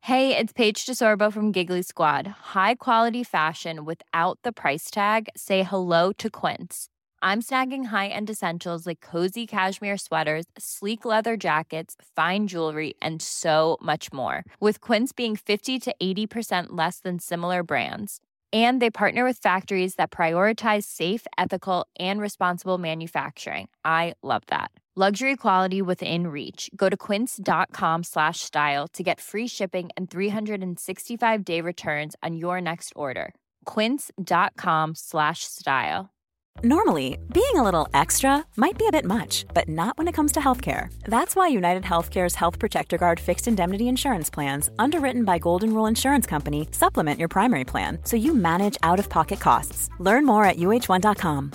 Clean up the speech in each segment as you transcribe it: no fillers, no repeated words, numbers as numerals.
Hey, it's Paige DeSorbo from Giggly Squad. High quality fashion without the price tag. Say hello to Quince. I'm snagging high-end essentials like cozy cashmere sweaters, sleek leather jackets, fine jewelry, and so much more. With Quince being 50 to 80% less than similar brands. And they partner with factories that prioritize safe, ethical, and responsible manufacturing. I love that. Luxury quality within reach. Go to quince.com/style to get free shipping and 365-day returns on your next order. Quince.com/style. Normally, being a little extra might be a bit much, but not when it comes to healthcare. That's why United Healthcare's Health Protector Guard fixed indemnity insurance plans, underwritten by Golden Rule Insurance Company, supplement your primary plan so you manage out-of-pocket costs. Learn more at uh1.com.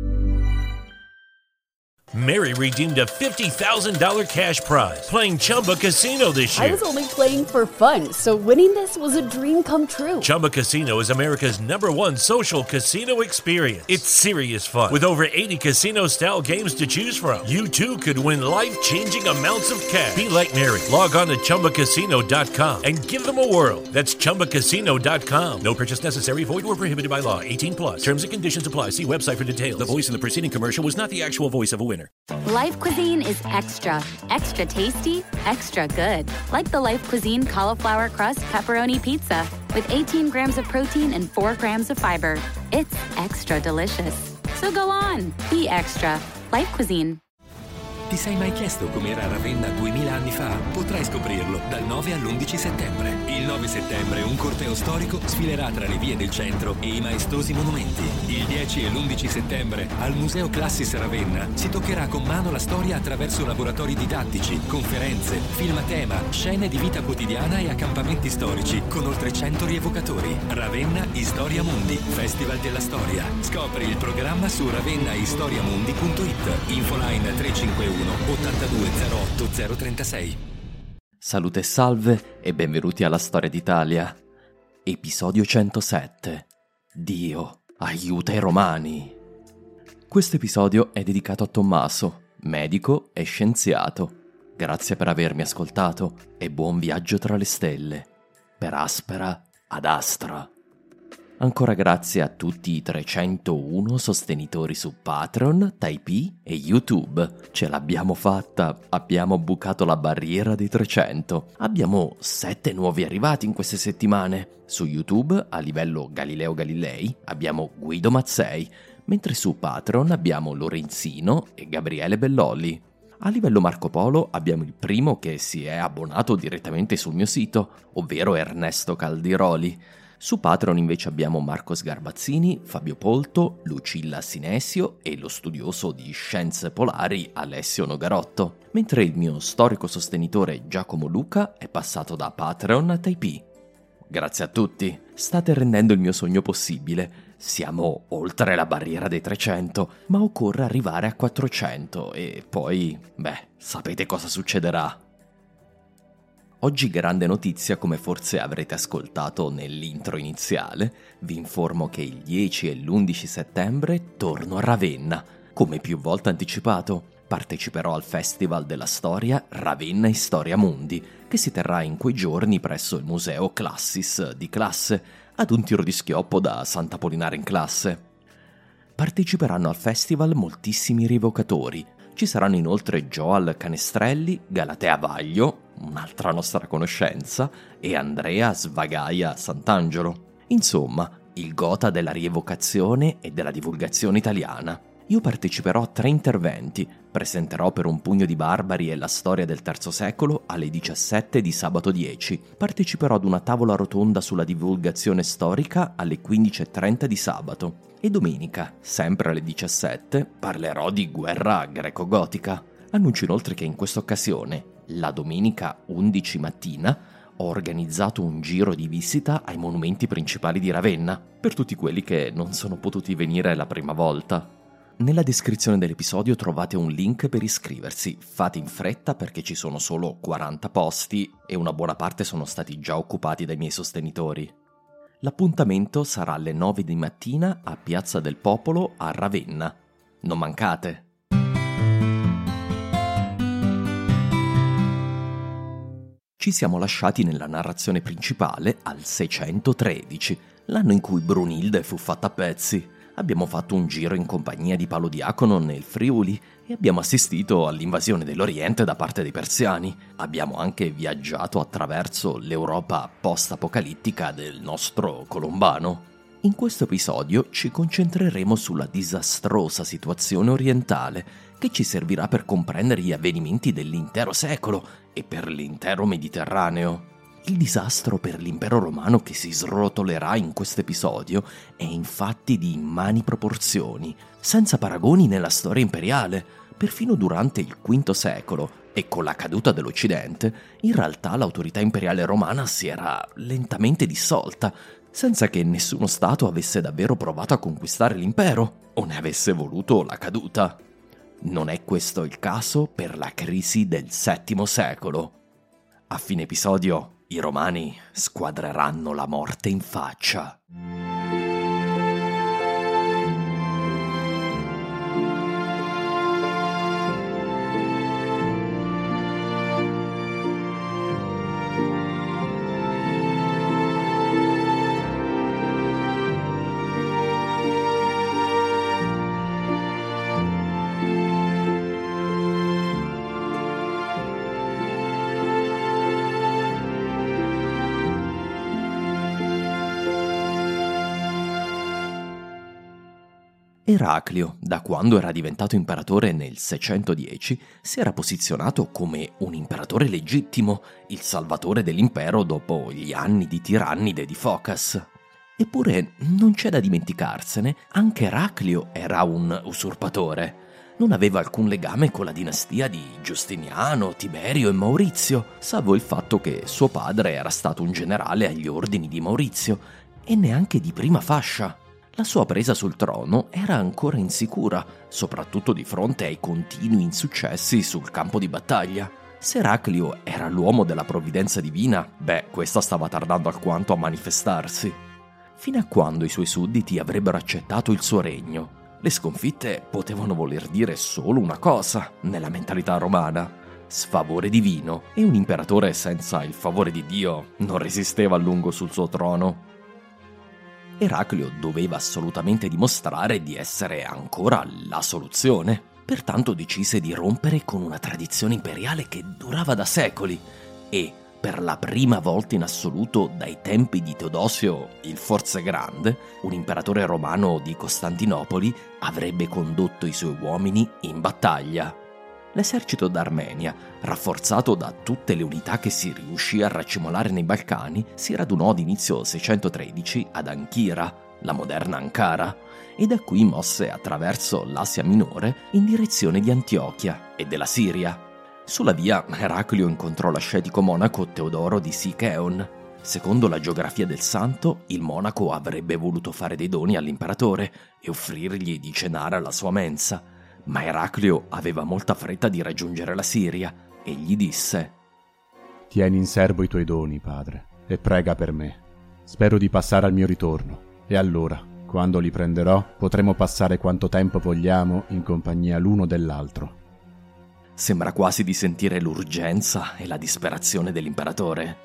Mary redeemed a $50,000 cash prize playing Chumba Casino this year. I was only playing for fun, so winning this was a dream come true. Chumba Casino is America's #1 social casino experience. It's serious fun. With over 80 casino-style games to choose from, you too could win life-changing amounts of cash. Be like Mary. Log on to ChumbaCasino.com and give them a whirl. That's ChumbaCasino.com. No purchase necessary. Void or prohibited by law. 18+. Terms and conditions apply. See website for details. The voice in the preceding commercial was not the actual voice of a winner. Life Cuisine is extra. Extra tasty, extra good. Like the Life Cuisine cauliflower crust pepperoni pizza with 18 grams of protein and 4 grams of fiber. It's extra delicious. So go on, be extra. Life Cuisine. Ti sei mai chiesto com'era Ravenna 2000 anni fa? Potrai scoprirlo dal 9 all'11 settembre. Il 9 settembre un corteo storico sfilerà tra le vie del centro e i maestosi monumenti. Il 10 e l'11 settembre al Museo Classis Ravenna si toccherà con mano la storia attraverso laboratori didattici, conferenze, film a tema, scene di vita quotidiana e accampamenti storici con oltre 100 rievocatori. Ravenna Historia Mundi, Festival della Storia. Scopri il programma su ravennahistoriamundi.it. Infoline 351 8208 036. Salute e salve e benvenuti alla Storia d'Italia. Episodio 107. Dio, aiuta i romani. Questo episodio è dedicato a Tommaso, medico e scienziato. Grazie per avermi ascoltato e buon viaggio tra le stelle. Per Aspera ad Astra. Ancora grazie a tutti i 301 sostenitori su Patreon, Tipeee e YouTube. Ce l'abbiamo fatta, abbiamo bucato la barriera dei 300. Abbiamo 7 nuovi arrivati in queste settimane. Su YouTube, a livello Galileo Galilei, abbiamo Guido Mazzei, mentre su Patreon abbiamo Lorenzino e Gabriele Belloli. A livello Marco Polo abbiamo il primo che si è abbonato direttamente sul mio sito, ovvero Ernesto Caldiroli. Su Patreon invece abbiamo Marco Sgarbazzini, Fabio Polto, Lucilla Sinesio e lo studioso di scienze polari Alessio Nogarotto, mentre il mio storico sostenitore Giacomo Luca è passato da Patreon a Tipeee. Grazie a tutti, state rendendo il mio sogno possibile. Siamo oltre la barriera dei 300, ma occorre arrivare a 400 e poi, sapete cosa succederà. Oggi grande notizia, come forse avrete ascoltato nell'intro iniziale, vi informo che il 10 e l'11 settembre torno a Ravenna. Come più volte anticipato, parteciperò al Festival della Storia Ravenna Historia Mundi, che si terrà in quei giorni presso il Museo Classis di Classe, ad un tiro di schioppo da Sant'Apollinare in Classe. Parteciperanno al festival moltissimi rievocatori. Ci saranno inoltre Joal Canestrelli, Galatea Vaglio, un'altra nostra conoscenza, e Andrea Svagaia Sant'Angelo. Insomma, il gotha della rievocazione e della divulgazione italiana. Io parteciperò a 3 interventi, presenterò Per un pugno di barbari e la storia del III secolo alle 17 di sabato 10, parteciperò ad una tavola rotonda sulla divulgazione storica alle 15:30 di sabato e domenica, sempre alle 17, parlerò di guerra greco-gotica. Annuncio inoltre che in questa occasione, la domenica 11 mattina, ho organizzato un giro di visita ai monumenti principali di Ravenna, per tutti quelli che non sono potuti venire la prima volta. Nella descrizione dell'episodio trovate un link per iscriversi. Fate in fretta perché ci sono solo 40 posti e una buona parte sono stati già occupati dai miei sostenitori. L'appuntamento sarà alle 9 di mattina a Piazza del Popolo a Ravenna. Non mancate! Ci siamo lasciati nella narrazione principale al 613, l'anno in cui Brunilde fu fatta a pezzi. Abbiamo fatto un giro in compagnia di Palodiacono nel Friuli e abbiamo assistito all'invasione dell'Oriente da parte dei persiani. Abbiamo anche viaggiato attraverso l'Europa post-apocalittica del nostro Colombano. In questo episodio ci concentreremo sulla disastrosa situazione orientale che ci servirà per comprendere gli avvenimenti dell'intero secolo e per l'intero Mediterraneo. Il disastro per l'impero romano che si srotolerà in questo episodio è infatti di immani proporzioni, senza paragoni nella storia imperiale. Perfino durante il V secolo e con la caduta dell'Occidente, in realtà l'autorità imperiale romana si era lentamente dissolta, senza che nessuno stato avesse davvero provato a conquistare l'impero o ne avesse voluto la caduta. Non è questo il caso per la crisi del VII secolo. A fine episodio, i romani squadreranno la morte in faccia. Eraclio, da quando era diventato imperatore nel 610, si era posizionato come un imperatore legittimo, il salvatore dell'impero dopo gli anni di tirannide di Focas. Eppure, non c'è da dimenticarsene, anche Eraclio era un usurpatore. Non aveva alcun legame con la dinastia di Giustiniano, Tiberio e Maurizio, salvo il fatto che suo padre era stato un generale agli ordini di Maurizio, e neanche di prima fascia. La sua presa sul trono era ancora insicura, soprattutto di fronte ai continui insuccessi sul campo di battaglia. Se Eraclio era l'uomo della provvidenza divina, questa stava tardando alquanto a manifestarsi. Fino a quando i suoi sudditi avrebbero accettato il suo regno, le sconfitte potevano voler dire solo una cosa nella mentalità romana: sfavore divino, e un imperatore senza il favore di Dio non resisteva a lungo sul suo trono. Eraclio doveva assolutamente dimostrare di essere ancora la soluzione, pertanto decise di rompere con una tradizione imperiale che durava da secoli e, per la prima volta in assoluto dai tempi di Teodosio il Forse Grande, un imperatore romano di Costantinopoli avrebbe condotto i suoi uomini in battaglia. L'esercito d'Armenia, rafforzato da tutte le unità che si riuscì a raccimolare nei Balcani, si radunò ad inizio 613 ad Anchira, la moderna Ankara, e da qui mosse attraverso l'Asia Minore in direzione di Antiochia e della Siria. Sulla via Eraclio incontrò l'ascetico monaco Teodoro di Sicheon. Secondo la geografia del santo, il monaco avrebbe voluto fare dei doni all'imperatore e offrirgli di cenare alla sua mensa, ma Eraclio aveva molta fretta di raggiungere la Siria e gli disse: «Tieni in serbo i tuoi doni, padre, e prega per me. Spero di passare al mio ritorno, e allora, quando li prenderò, potremo passare quanto tempo vogliamo in compagnia l'uno dell'altro». Sembra quasi di sentire l'urgenza e la disperazione dell'imperatore.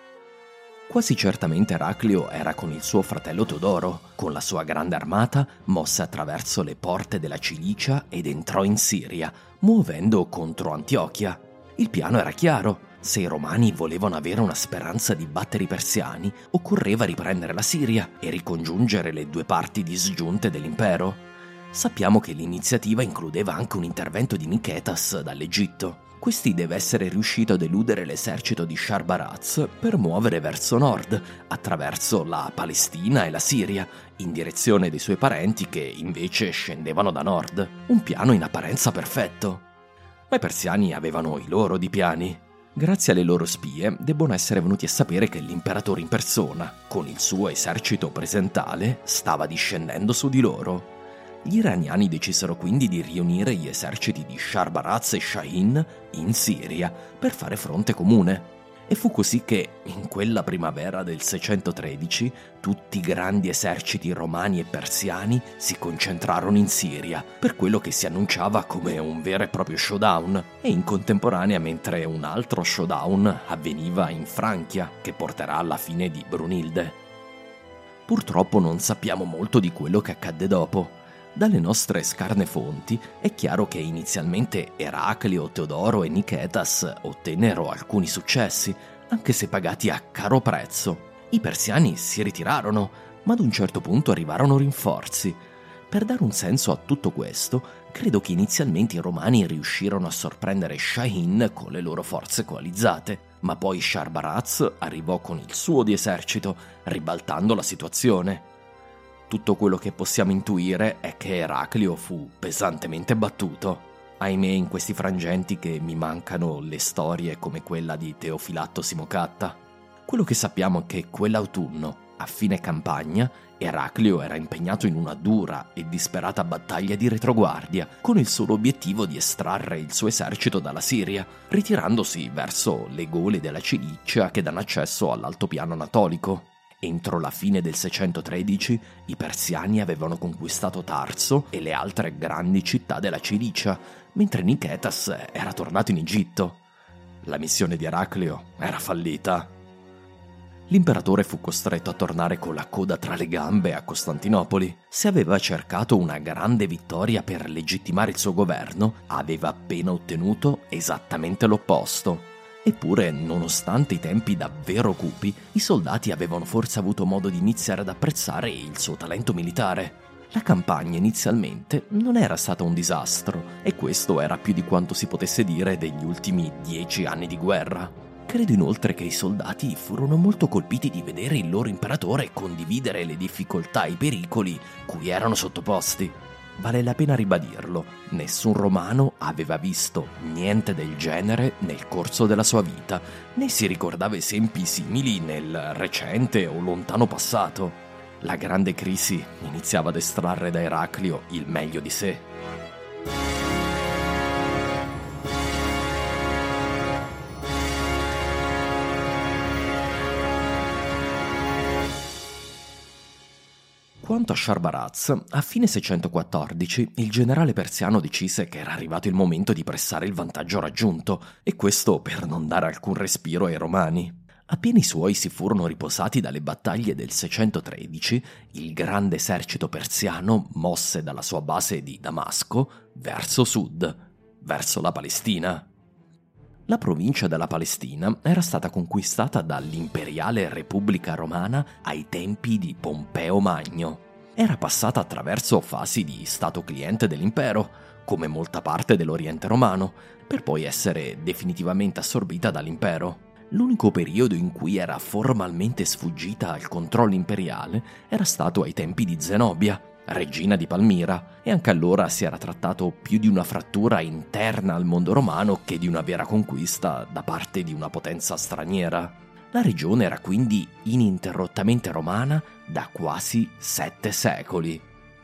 Quasi certamente Eraclio era con il suo fratello Teodoro. Con la sua grande armata mosse attraverso le porte della Cilicia ed entrò in Siria, muovendo contro Antiochia. Il piano era chiaro: se i romani volevano avere una speranza di battere i persiani, occorreva riprendere la Siria e ricongiungere le due parti disgiunte dell'impero. Sappiamo che l'iniziativa includeva anche un intervento di Nicetas dall'Egitto. Questi deve essere riuscito ad eludere l'esercito di Sharbaraz per muovere verso nord, attraverso la Palestina e la Siria, in direzione dei suoi parenti che invece scendevano da nord. Un piano in apparenza perfetto. Ma i persiani avevano i loro di piani. Grazie alle loro spie debbono essere venuti a sapere che l'imperatore in persona, con il suo esercito presentale, stava discendendo su di loro. Gli iraniani decisero quindi di riunire gli eserciti di Sharbaraz e Shahin in Siria per fare fronte comune. E fu così che, in quella primavera del 613, tutti i grandi eserciti romani e persiani si concentrarono in Siria, per quello che si annunciava come un vero e proprio showdown, e in contemporanea mentre un altro showdown avveniva in Francia, che porterà alla fine di Brunilde. Purtroppo non sappiamo molto di quello che accadde dopo. Dalle nostre scarne fonti è chiaro che inizialmente Eraclio, Teodoro e Nicetas ottennero alcuni successi, anche se pagati a caro prezzo. I persiani si ritirarono, ma ad un certo punto arrivarono rinforzi. Per dare un senso a tutto questo, credo che inizialmente i romani riuscirono a sorprendere Shahin con le loro forze coalizzate, ma poi Sharbaraz arrivò con il suo di esercito, ribaltando la situazione. Tutto quello che possiamo intuire è che Eraclio fu pesantemente battuto. Ahimè, in questi frangenti che mi mancano le storie come quella di Teofilatto Simocatta. Quello che sappiamo è che quell'autunno, a fine campagna, Eraclio era impegnato in una dura e disperata battaglia di retroguardia, con il solo obiettivo di estrarre il suo esercito dalla Siria, ritirandosi verso le gole della Cilicia che danno accesso all'altopiano anatolico. Entro la fine del 613 i persiani avevano conquistato Tarso e le altre grandi città della Cilicia, mentre Nicetas era tornato in Egitto. La missione di Eraclio era fallita. L'imperatore fu costretto a tornare con la coda tra le gambe a Costantinopoli. Se aveva cercato una grande vittoria per legittimare il suo governo, aveva appena ottenuto esattamente l'opposto. Eppure, nonostante i tempi davvero cupi, i soldati avevano forse avuto modo di iniziare ad apprezzare il suo talento militare. La campagna inizialmente non era stata un disastro, e questo era più di quanto si potesse dire degli ultimi 10 anni di guerra. Credo inoltre che i soldati furono molto colpiti di vedere il loro imperatore condividere le difficoltà e i pericoli cui erano sottoposti. Vale la pena ribadirlo, nessun romano aveva visto niente del genere nel corso della sua vita, né si ricordava esempi simili nel recente o lontano passato. La grande crisi iniziava ad estrarre da Eraclio il meglio di sé. Quanto a Sharbaraz, a fine 614 il generale persiano decise che era arrivato il momento di pressare il vantaggio raggiunto, e questo per non dare alcun respiro ai romani. Appena i suoi si furono riposati dalle battaglie del 613, il grande esercito persiano mosse dalla sua base di Damasco verso sud, verso la Palestina. La provincia della Palestina era stata conquistata dall'imperiale Repubblica Romana ai tempi di Pompeo Magno. Era passata attraverso fasi di stato cliente dell'impero, come molta parte dell'Oriente romano, per poi essere definitivamente assorbita dall'impero. L'unico periodo in cui era formalmente sfuggita al controllo imperiale era stato ai tempi di Zenobia, regina di Palmira, e anche allora si era trattato più di una frattura interna al mondo romano che di una vera conquista da parte di una potenza straniera. La regione era quindi ininterrottamente romana da quasi 7 secoli.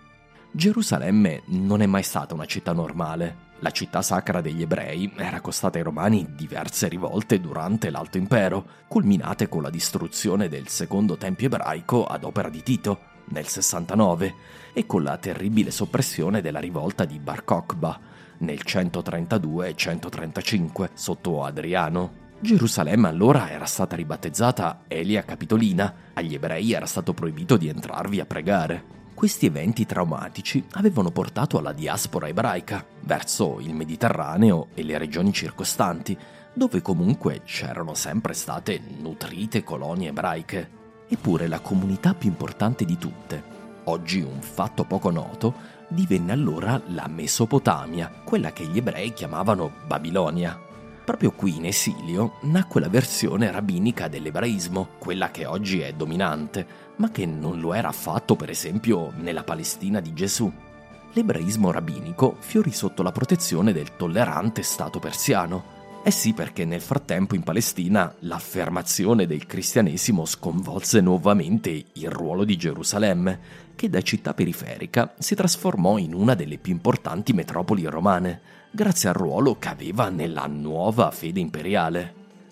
Gerusalemme non è mai stata una città normale. La città sacra degli ebrei era costata ai romani diverse rivolte durante l'Alto Impero, culminate con la distruzione del secondo tempio ebraico ad opera di Tito nel 69 e con la terribile soppressione della rivolta di Bar Kokhba nel 132 e 135 sotto Adriano. Gerusalemme allora era stata ribattezzata Elia Capitolina, agli ebrei era stato proibito di entrarvi a pregare. Questi eventi traumatici avevano portato alla diaspora ebraica verso il Mediterraneo e le regioni circostanti, dove comunque c'erano sempre state nutrite colonie ebraiche. Eppure la comunità più importante di tutte, oggi un fatto poco noto, divenne allora la Mesopotamia, quella che gli ebrei chiamavano Babilonia. Proprio qui in esilio nacque la versione rabbinica dell'ebraismo, quella che oggi è dominante, ma che non lo era affatto per esempio nella Palestina di Gesù. L'ebraismo rabbinico fiorì sotto la protezione del tollerante Stato persiano. Eh sì, perché nel frattempo in Palestina l'affermazione del cristianesimo sconvolse nuovamente il ruolo di Gerusalemme, che da città periferica si trasformò in una delle più importanti metropoli romane, grazie al ruolo che aveva nella nuova fede imperiale.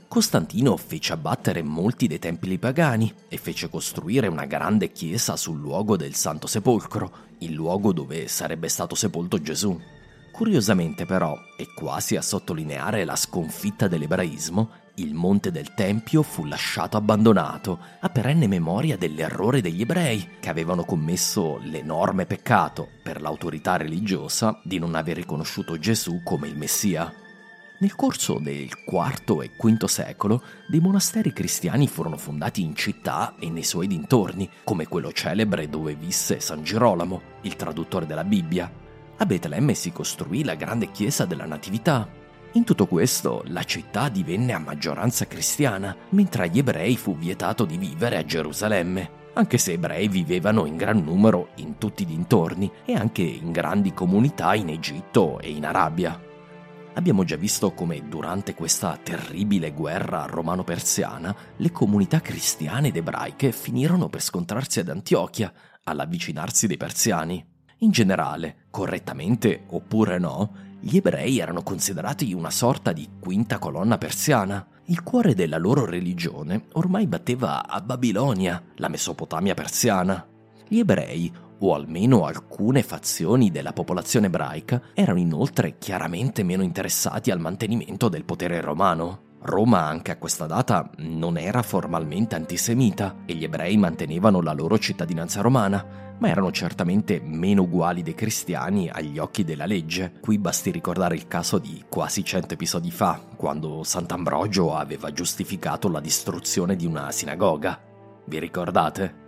Costantino fece abbattere molti dei templi pagani e fece costruire una grande chiesa sul luogo del Santo Sepolcro, il luogo dove sarebbe stato sepolto Gesù. Curiosamente però, e quasi a sottolineare la sconfitta dell'ebraismo, il Monte del Tempio fu lasciato abbandonato, a perenne memoria dell'errore degli ebrei, che avevano commesso l'enorme peccato, per l'autorità religiosa, di non aver riconosciuto Gesù come il Messia. Nel corso del IV e V secolo, dei monasteri cristiani furono fondati in città e nei suoi dintorni, come quello celebre dove visse San Girolamo, il traduttore della Bibbia. A Betlemme si costruì la grande chiesa della Natività. In tutto questo, la città divenne a maggioranza cristiana, mentre agli ebrei fu vietato di vivere a Gerusalemme, anche se ebrei vivevano in gran numero in tutti i dintorni e anche in grandi comunità in Egitto e in Arabia. Abbiamo già visto come durante questa terribile guerra romano-persiana le comunità cristiane ed ebraiche finirono per scontrarsi ad Antiochia, all'avvicinarsi dei persiani. In generale, correttamente oppure no, gli ebrei erano considerati una sorta di quinta colonna persiana. Il cuore della loro religione ormai batteva a Babilonia, la Mesopotamia persiana. Gli ebrei, o almeno alcune fazioni della popolazione ebraica, erano inoltre chiaramente meno interessati al mantenimento del potere romano. Roma anche a questa data non era formalmente antisemita e gli ebrei mantenevano la loro cittadinanza romana, ma erano certamente meno uguali dei cristiani agli occhi della legge. Qui basti ricordare il caso di quasi 100 episodi fa, quando Sant'Ambrogio aveva giustificato la distruzione di una sinagoga. Vi ricordate?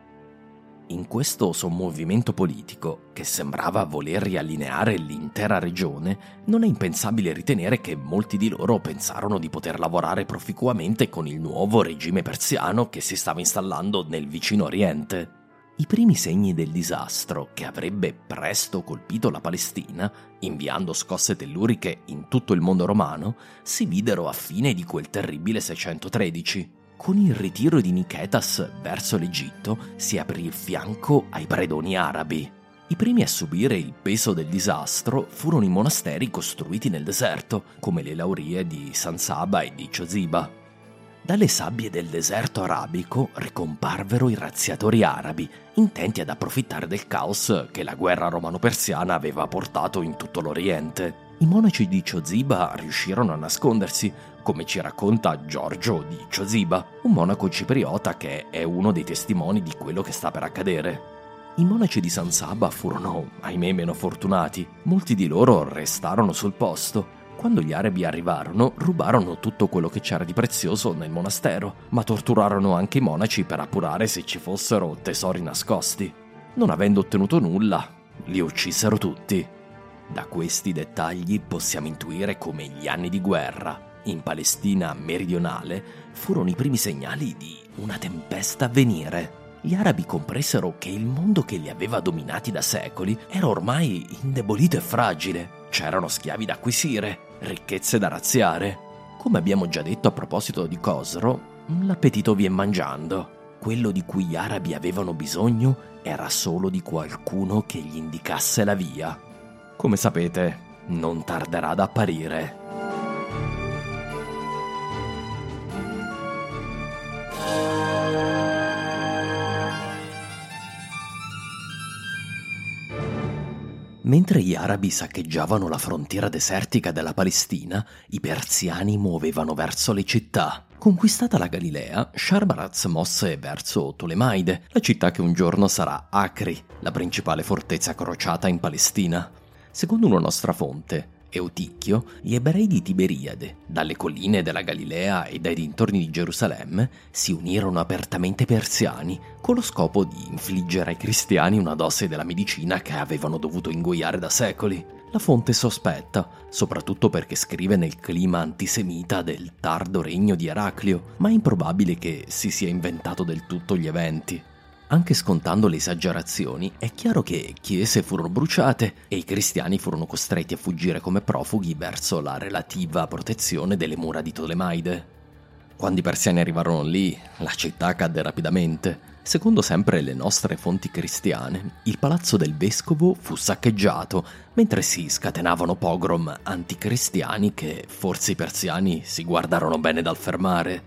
In questo sommovimento politico, che sembrava voler riallineare l'intera regione, non è impensabile ritenere che molti di loro pensarono di poter lavorare proficuamente con il nuovo regime persiano che si stava installando nel vicino Oriente. I primi segni del disastro, che avrebbe presto colpito la Palestina, inviando scosse telluriche in tutto il mondo romano, si videro a fine di quel terribile 613. Con il ritiro di Nicetas verso l'Egitto si aprì il fianco ai predoni arabi. I primi a subire il peso del disastro furono i monasteri costruiti nel deserto, come le laurie di San Saba e di Ciosiba. Dalle sabbie del deserto arabico ricomparvero i razziatori arabi, intenti ad approfittare del caos che la guerra romano-persiana aveva portato in tutto l'Oriente. I monaci di Ciosiba riuscirono a nascondersi, come ci racconta Giorgio di Ciosiba, un monaco cipriota che è uno dei testimoni di quello che sta per accadere. I monaci di San Saba furono, ahimè, meno fortunati. Molti di loro restarono sul posto. Quando gli arabi arrivarono, rubarono tutto quello che c'era di prezioso nel monastero, ma torturarono anche i monaci per appurare se ci fossero tesori nascosti. Non avendo ottenuto nulla, li uccisero tutti. Da questi dettagli possiamo intuire come gli anni di guerra in Palestina meridionale furono i primi segnali di una tempesta a venire. Gli arabi compresero che il mondo che li aveva dominati da secoli era ormai indebolito e fragile. C'erano schiavi da acquisire, ricchezze da razziare. Come abbiamo già detto a proposito di Cosro, l'appetito vien mangiando. Quello di cui gli arabi avevano bisogno era solo di qualcuno che gli indicasse la via. Come sapete, non tarderà ad apparire. Mentre gli arabi saccheggiavano la frontiera desertica della Palestina, i persiani muovevano verso le città. Conquistata la Galilea, Sharbaraz mosse verso Tolemaide, la città che un giorno sarà Acri, la principale fortezza crociata in Palestina. Secondo una nostra fonte, Euticchio, gli ebrei di Tiberiade, dalle colline della Galilea e dai dintorni di Gerusalemme, si unirono apertamente ai persiani con lo scopo di infliggere ai cristiani una dose della medicina che avevano dovuto ingoiare da secoli. La fonte sospetta, soprattutto perché scrive nel clima antisemita del tardo regno di Eraclio, ma è improbabile che si sia inventato del tutto gli eventi. Anche scontando le esagerazioni, è chiaro che chiese furono bruciate e i cristiani furono costretti a fuggire come profughi verso la relativa protezione delle mura di Tolemaide. Quando i persiani arrivarono lì, la città cadde rapidamente. Secondo sempre le nostre fonti cristiane, il palazzo del vescovo fu saccheggiato, mentre si scatenavano pogrom anticristiani che forse i persiani si guardarono bene dal fermare.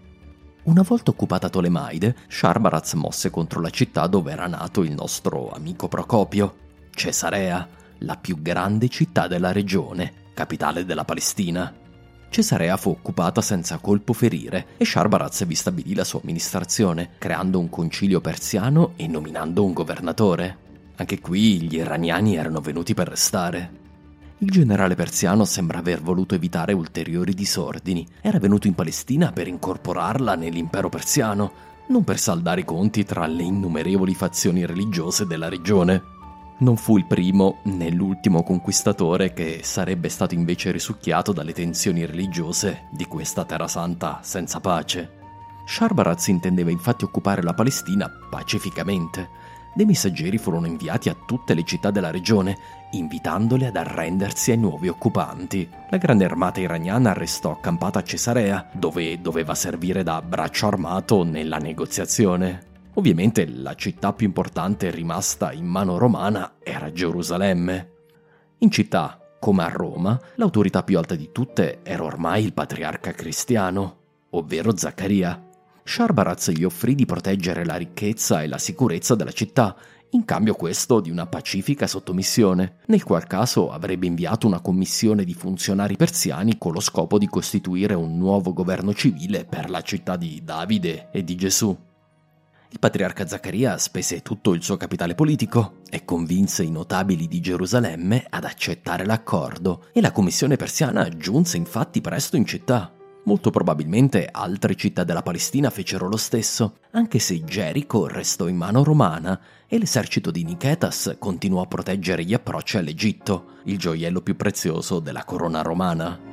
Una volta occupata Tolemaide, Sharbaraz mosse contro la città dove era nato il nostro amico Procopio, Cesarea, la più grande città della regione, capitale della Palestina. Cesarea fu occupata senza colpo ferire e Sharbaraz vi stabilì la sua amministrazione, creando un concilio persiano e nominando un governatore. Anche qui gli iraniani erano venuti per restare. Il generale persiano sembra aver voluto evitare ulteriori disordini. Era venuto in Palestina per incorporarla nell'impero persiano, non per saldare i conti tra le innumerevoli fazioni religiose della regione. Non fu il primo né l'ultimo conquistatore che sarebbe stato invece risucchiato dalle tensioni religiose di questa terra santa senza pace. Sharbaraz intendeva infatti occupare la Palestina pacificamente. Dei messaggeri furono inviati a tutte le città della regione, invitandole ad arrendersi ai nuovi occupanti. La grande armata iraniana restò accampata a Cesarea, dove doveva servire da braccio armato nella negoziazione. Ovviamente la città più importante rimasta in mano romana era Gerusalemme. In città, come a Roma, l'autorità più alta di tutte era ormai il patriarca cristiano, ovvero Zaccaria. Sharbaraz gli offrì di proteggere la ricchezza e la sicurezza della città, in cambio questo di una pacifica sottomissione, nel qual caso avrebbe inviato una commissione di funzionari persiani con lo scopo di costituire un nuovo governo civile per la città di Davide e di Gesù. Il patriarca Zaccaria spese tutto il suo capitale politico e convinse i notabili di Gerusalemme ad accettare l'accordo, e la commissione persiana giunse infatti presto in città. Molto probabilmente altre città della Palestina fecero lo stesso, anche se Gerico restò in mano romana e l'esercito di Nicetas continuò a proteggere gli approcci all'Egitto, il gioiello più prezioso della corona romana.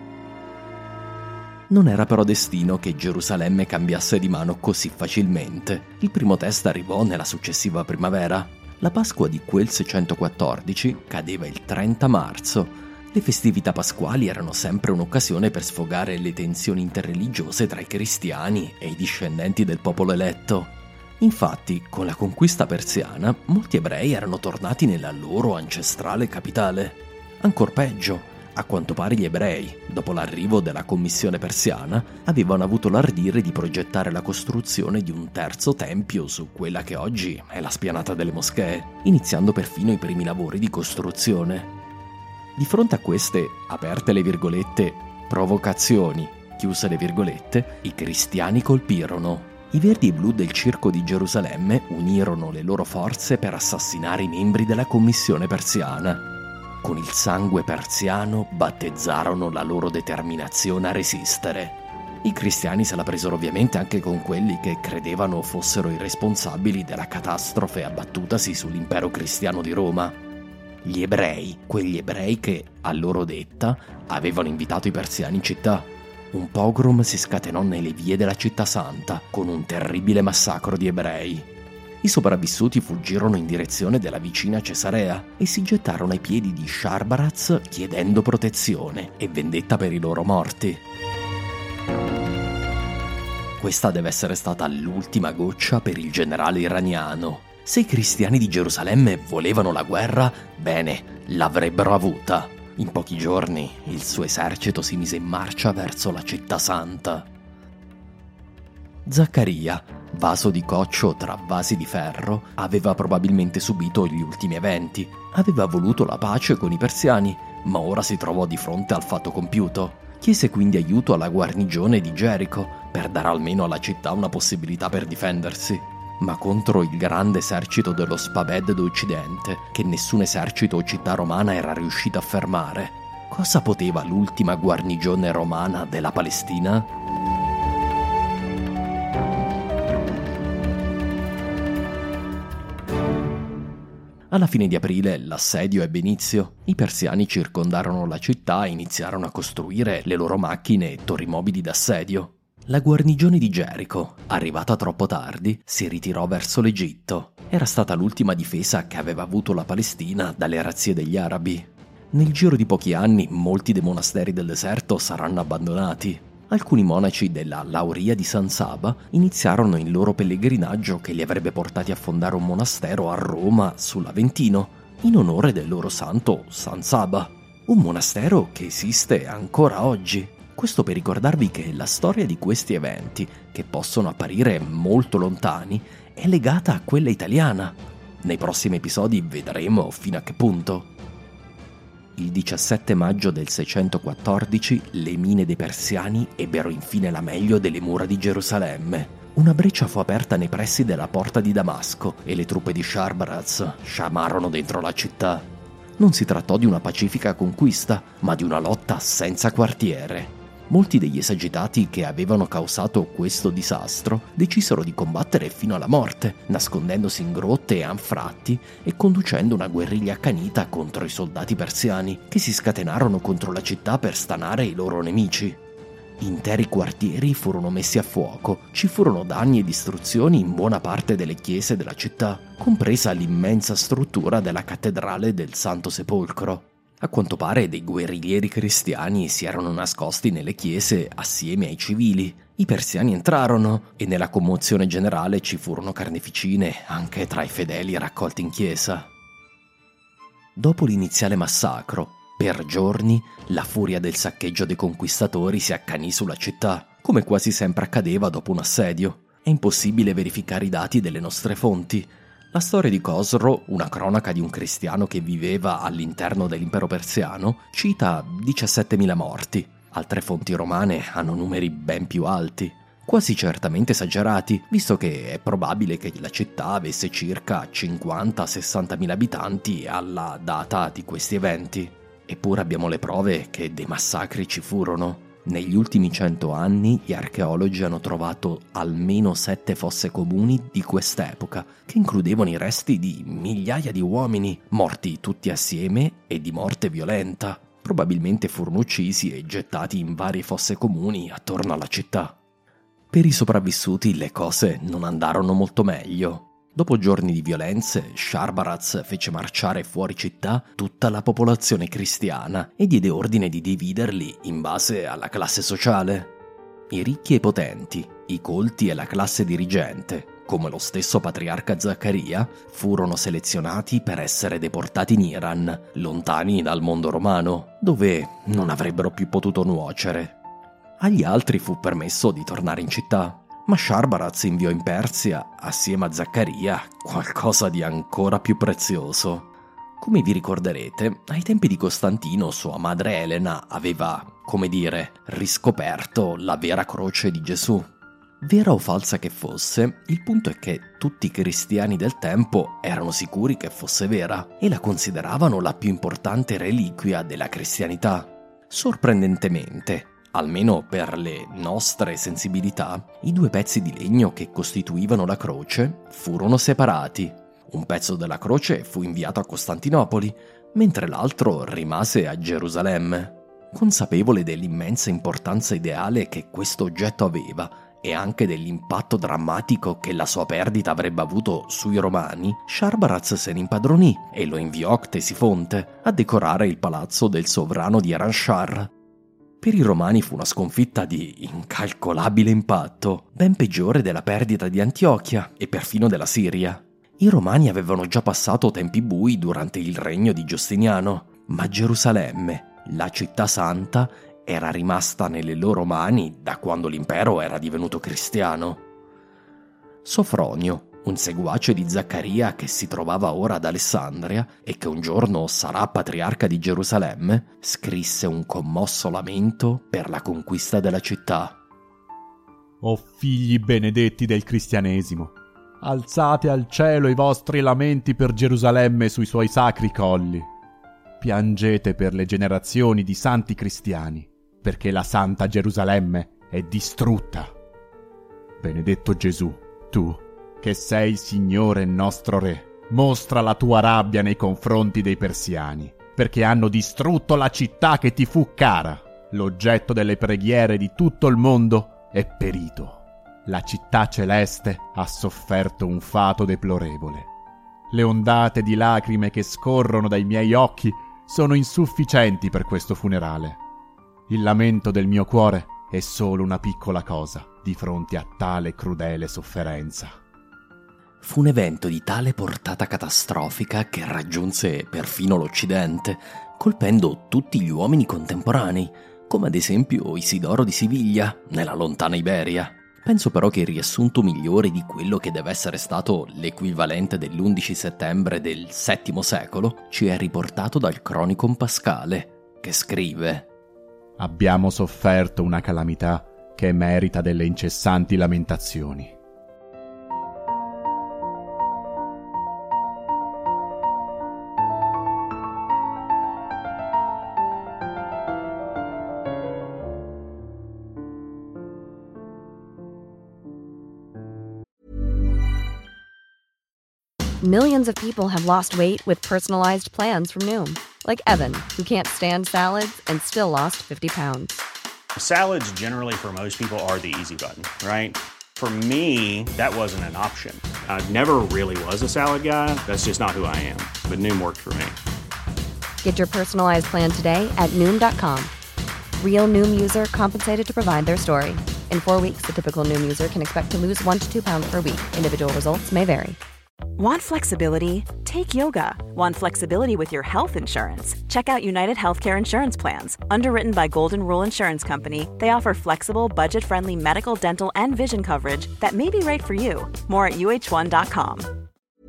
Non era però destino che Gerusalemme cambiasse di mano così facilmente. Il primo test arrivò nella successiva primavera. La Pasqua di quel 614 cadeva il 30 marzo. Le festività pasquali erano sempre un'occasione per sfogare le tensioni interreligiose tra i cristiani e i discendenti del popolo eletto. Infatti, con la conquista persiana, molti ebrei erano tornati nella loro ancestrale capitale. Ancor peggio, a quanto pare gli ebrei, dopo l'arrivo della commissione persiana, avevano avuto l'ardire di progettare la costruzione di un terzo tempio su quella che oggi è la spianata delle moschee, iniziando perfino i primi lavori di costruzione. Di fronte a queste, aperte le virgolette, provocazioni, chiuse le virgolette, i cristiani colpirono. I verdi e blu del circo di Gerusalemme unirono le loro forze per assassinare i membri della commissione persiana. Con il sangue persiano battezzarono la loro determinazione a resistere. I cristiani se la presero ovviamente anche con quelli che credevano fossero i responsabili della catastrofe abbattutasi sull'impero cristiano di Roma. Gli ebrei, quegli ebrei che, a loro detta, avevano invitato i persiani in città. Un pogrom si scatenò nelle vie della città santa, con un terribile massacro di ebrei. I sopravvissuti fuggirono in direzione della vicina Cesarea e si gettarono ai piedi di Sharbaraz chiedendo protezione e vendetta per i loro morti. Questa deve essere stata l'ultima goccia per il generale iraniano. Se i cristiani di Gerusalemme volevano la guerra, bene, l'avrebbero avuta. In pochi giorni il suo esercito si mise in marcia verso la città santa. Zaccaria, vaso di coccio tra vasi di ferro, aveva probabilmente subito gli ultimi eventi. Aveva voluto la pace con i persiani, ma ora si trovò di fronte al fatto compiuto. Chiese quindi aiuto alla guarnigione di Gerico per dare almeno alla città una possibilità per difendersi. Ma contro il grande esercito dello Spabed d'Occidente, che nessun esercito o città romana era riuscito a fermare, cosa poteva l'ultima guarnigione romana della Palestina? Alla fine di aprile l'assedio ebbe inizio. I persiani circondarono la città e iniziarono a costruire le loro macchine e torri mobili d'assedio. La guarnigione di Gerico, arrivata troppo tardi, si ritirò verso l'Egitto. Era stata l'ultima difesa che aveva avuto la Palestina dalle razzie degli arabi. Nel giro di pochi anni molti dei monasteri del deserto saranno abbandonati. Alcuni monaci della Lauria di San Saba iniziarono il loro pellegrinaggio che li avrebbe portati a fondare un monastero a Roma sull'Aventino, in onore del loro santo San Saba. Un monastero che esiste ancora oggi. Questo per ricordarvi che la storia di questi eventi, che possono apparire molto lontani, è legata a quella italiana. Nei prossimi episodi vedremo fino a che punto. Il 17 maggio del 614 le mine dei persiani ebbero infine la meglio delle mura di Gerusalemme. Una breccia fu aperta nei pressi della porta di Damasco e le truppe di Sharbaraz sciamarono dentro la città. Non si trattò di una pacifica conquista, ma di una lotta senza quartiere. Molti degli esagitati che avevano causato questo disastro decisero di combattere fino alla morte, nascondendosi in grotte e anfratti e conducendo una guerriglia accanita contro i soldati persiani, che si scatenarono contro la città per stanare i loro nemici. Interi quartieri furono messi a fuoco, ci furono danni e distruzioni in buona parte delle chiese della città, compresa l'immensa struttura della cattedrale del Santo Sepolcro. A quanto pare dei guerriglieri cristiani si erano nascosti nelle chiese assieme ai civili. I persiani entrarono e nella commozione generale ci furono carneficine anche tra i fedeli raccolti in chiesa. Dopo l'iniziale massacro, per giorni la furia del saccheggio dei conquistatori si accanì sulla città, come quasi sempre accadeva dopo un assedio. È impossibile verificare i dati delle nostre fonti. La storia di Khosro, una cronaca di un cristiano che viveva all'interno dell'impero persiano, cita 17.000 morti. Altre fonti romane hanno numeri ben più alti, quasi certamente esagerati, visto che è probabile che la città avesse circa 50-60.000 abitanti alla data di questi eventi. Eppure abbiamo le prove che dei massacri ci furono. Negli ultimi 100 anni gli archeologi hanno trovato almeno 7 fosse comuni di quest'epoca, che includevano i resti di migliaia di uomini, morti tutti assieme e di morte violenta. Probabilmente furono uccisi e gettati in varie fosse comuni attorno alla città. Per i sopravvissuti le cose non andarono molto meglio. Dopo giorni di violenze, Sharbaraz fece marciare fuori città tutta la popolazione cristiana e diede ordine di dividerli in base alla classe sociale. I ricchi e i potenti, i colti e la classe dirigente, come lo stesso patriarca Zaccaria, furono selezionati per essere deportati in Iran, lontani dal mondo romano, dove non avrebbero più potuto nuocere. Agli altri fu permesso di tornare in città. Ma Sharbaraz inviò in Persia, assieme a Zaccaria, qualcosa di ancora più prezioso. Come vi ricorderete, ai tempi di Costantino sua madre Elena aveva, riscoperto la vera croce di Gesù. Vera o falsa che fosse, il punto è che tutti i cristiani del tempo erano sicuri che fosse vera e la consideravano la più importante reliquia della cristianità. Sorprendentemente, almeno per le nostre sensibilità, i 2 pezzi di legno che costituivano la croce furono separati. Un pezzo della croce fu inviato a Costantinopoli, mentre l'altro rimase a Gerusalemme. Consapevole dell'immensa importanza ideale che questo oggetto aveva e anche dell'impatto drammatico che la sua perdita avrebbe avuto sui romani, Sharbaraz se ne impadronì e lo inviò a Ctesifonte a decorare il palazzo del sovrano di Aranshar. Per i romani fu una sconfitta di incalcolabile impatto, ben peggiore della perdita di Antiochia e perfino della Siria. I romani avevano già passato tempi bui durante il regno di Giustiniano, ma Gerusalemme, la città santa, era rimasta nelle loro mani da quando l'impero era divenuto cristiano. Sofronio, un seguace di Zaccaria che si trovava ora ad Alessandria e che un giorno sarà patriarca di Gerusalemme, scrisse un commosso lamento per la conquista della città. O figli benedetti del cristianesimo, alzate al cielo i vostri lamenti per Gerusalemme sui suoi sacri colli. Piangete per le generazioni di santi cristiani, perché la santa Gerusalemme è distrutta. Benedetto Gesù, tu, che sei Signore e nostro Re, mostra la tua rabbia nei confronti dei persiani, perché hanno distrutto la città che ti fu cara. L'oggetto delle preghiere di tutto il mondo è perito. La città celeste ha sofferto un fato deplorevole. Le ondate di lacrime che scorrono dai miei occhi sono insufficienti per questo funerale. Il lamento del mio cuore è solo una piccola cosa di fronte a tale crudele sofferenza. Fu un evento di tale portata catastrofica che raggiunse perfino l'Occidente, colpendo tutti gli uomini contemporanei, come ad esempio Isidoro di Siviglia, nella lontana Iberia. Penso però che il riassunto migliore di quello che deve essere stato l'equivalente dell'11 settembre del VII secolo ci è riportato dal Chronicon Pascale, che scrive: Abbiamo sofferto una calamità che merita delle incessanti lamentazioni. Millions of people have lost weight with personalized plans from Noom. Like Evan, who can't stand salads and still lost 50 pounds. Salads generally for most people are the easy button, right? For me, that wasn't an option. I never really was a salad guy. That's just not who I am. But Noom worked for me. Get your personalized plan today at Noom.com. Real Noom user compensated to provide their story. In 4 weeks, the typical Noom user can expect to lose 1 to 2 pounds per week. Individual results may vary. Want flexibility? Take yoga. Want flexibility with your health insurance? Check out United Healthcare Insurance Plans. Underwritten by Golden Rule Insurance Company, they offer flexible, budget-friendly medical, dental, and vision coverage that may be right for you. More at uh1.com.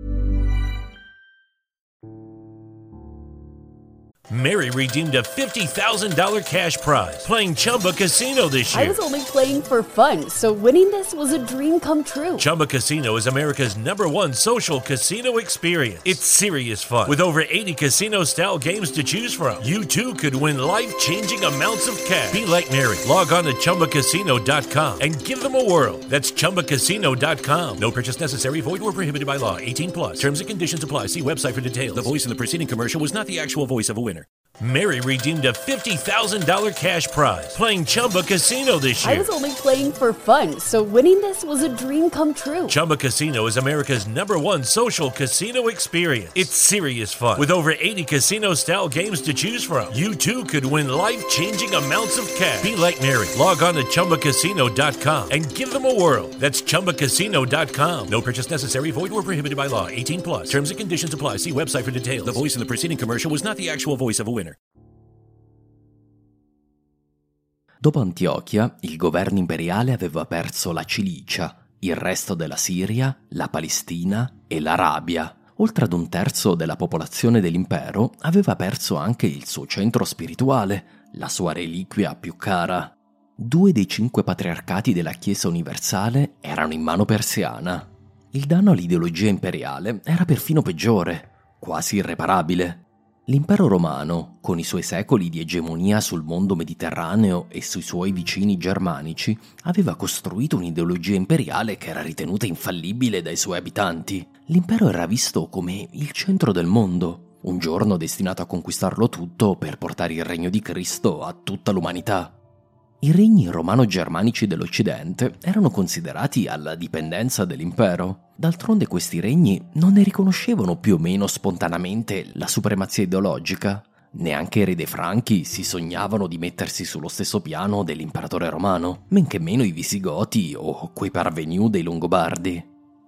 Mary redeemed a $50,000 cash prize playing Chumba Casino this year. I was only playing for fun, so winning this was a dream come true. Chumba Casino is America's #1 social casino experience. It's serious fun. With over 80 casino-style games to choose from, you too could win life-changing amounts of cash. Be like Mary. Log on to ChumbaCasino.com and give them a whirl. That's ChumbaCasino.com. No purchase necessary. Void where prohibited by law. 18+. Terms and conditions apply. See website for details. The voice in the preceding commercial was not the actual voice of a winner. Mary redeemed a $50,000 cash prize playing Chumba Casino this year. I was only playing for fun, so winning this was a dream come true. Chumba Casino is America's #1 social casino experience. It's serious fun. With over 80 casino-style games to choose from, you too could win life-changing amounts of cash. Be like Mary. Log on to ChumbaCasino.com and give them a whirl. That's ChumbaCasino.com. No purchase necessary. Void where prohibited by law. 18+. Terms and conditions apply. See website for details. The voice in the preceding commercial was not the actual voice of a winner. Dopo Antiochia, il governo imperiale aveva perso la Cilicia, il resto della Siria, la Palestina e l'Arabia. Oltre ad un terzo della popolazione dell'impero, aveva perso anche il suo centro spirituale, la sua reliquia più cara. 2 dei 5 patriarcati della Chiesa universale erano in mano persiana. Il danno all'ideologia imperiale era perfino peggiore, quasi irreparabile. L'impero romano, con i suoi secoli di egemonia sul mondo mediterraneo e sui suoi vicini germanici, aveva costruito un'ideologia imperiale che era ritenuta infallibile dai suoi abitanti. L'impero era visto come il centro del mondo, un giorno destinato a conquistarlo tutto per portare il regno di Cristo a tutta l'umanità. I regni romano-germanici dell'Occidente erano considerati alla dipendenza dell'impero. D'altronde questi regni non ne riconoscevano più o meno spontaneamente la supremazia ideologica. Neanche i re dei Franchi si sognavano di mettersi sullo stesso piano dell'imperatore romano, men che meno i Visigoti o quei parvenu dei Longobardi.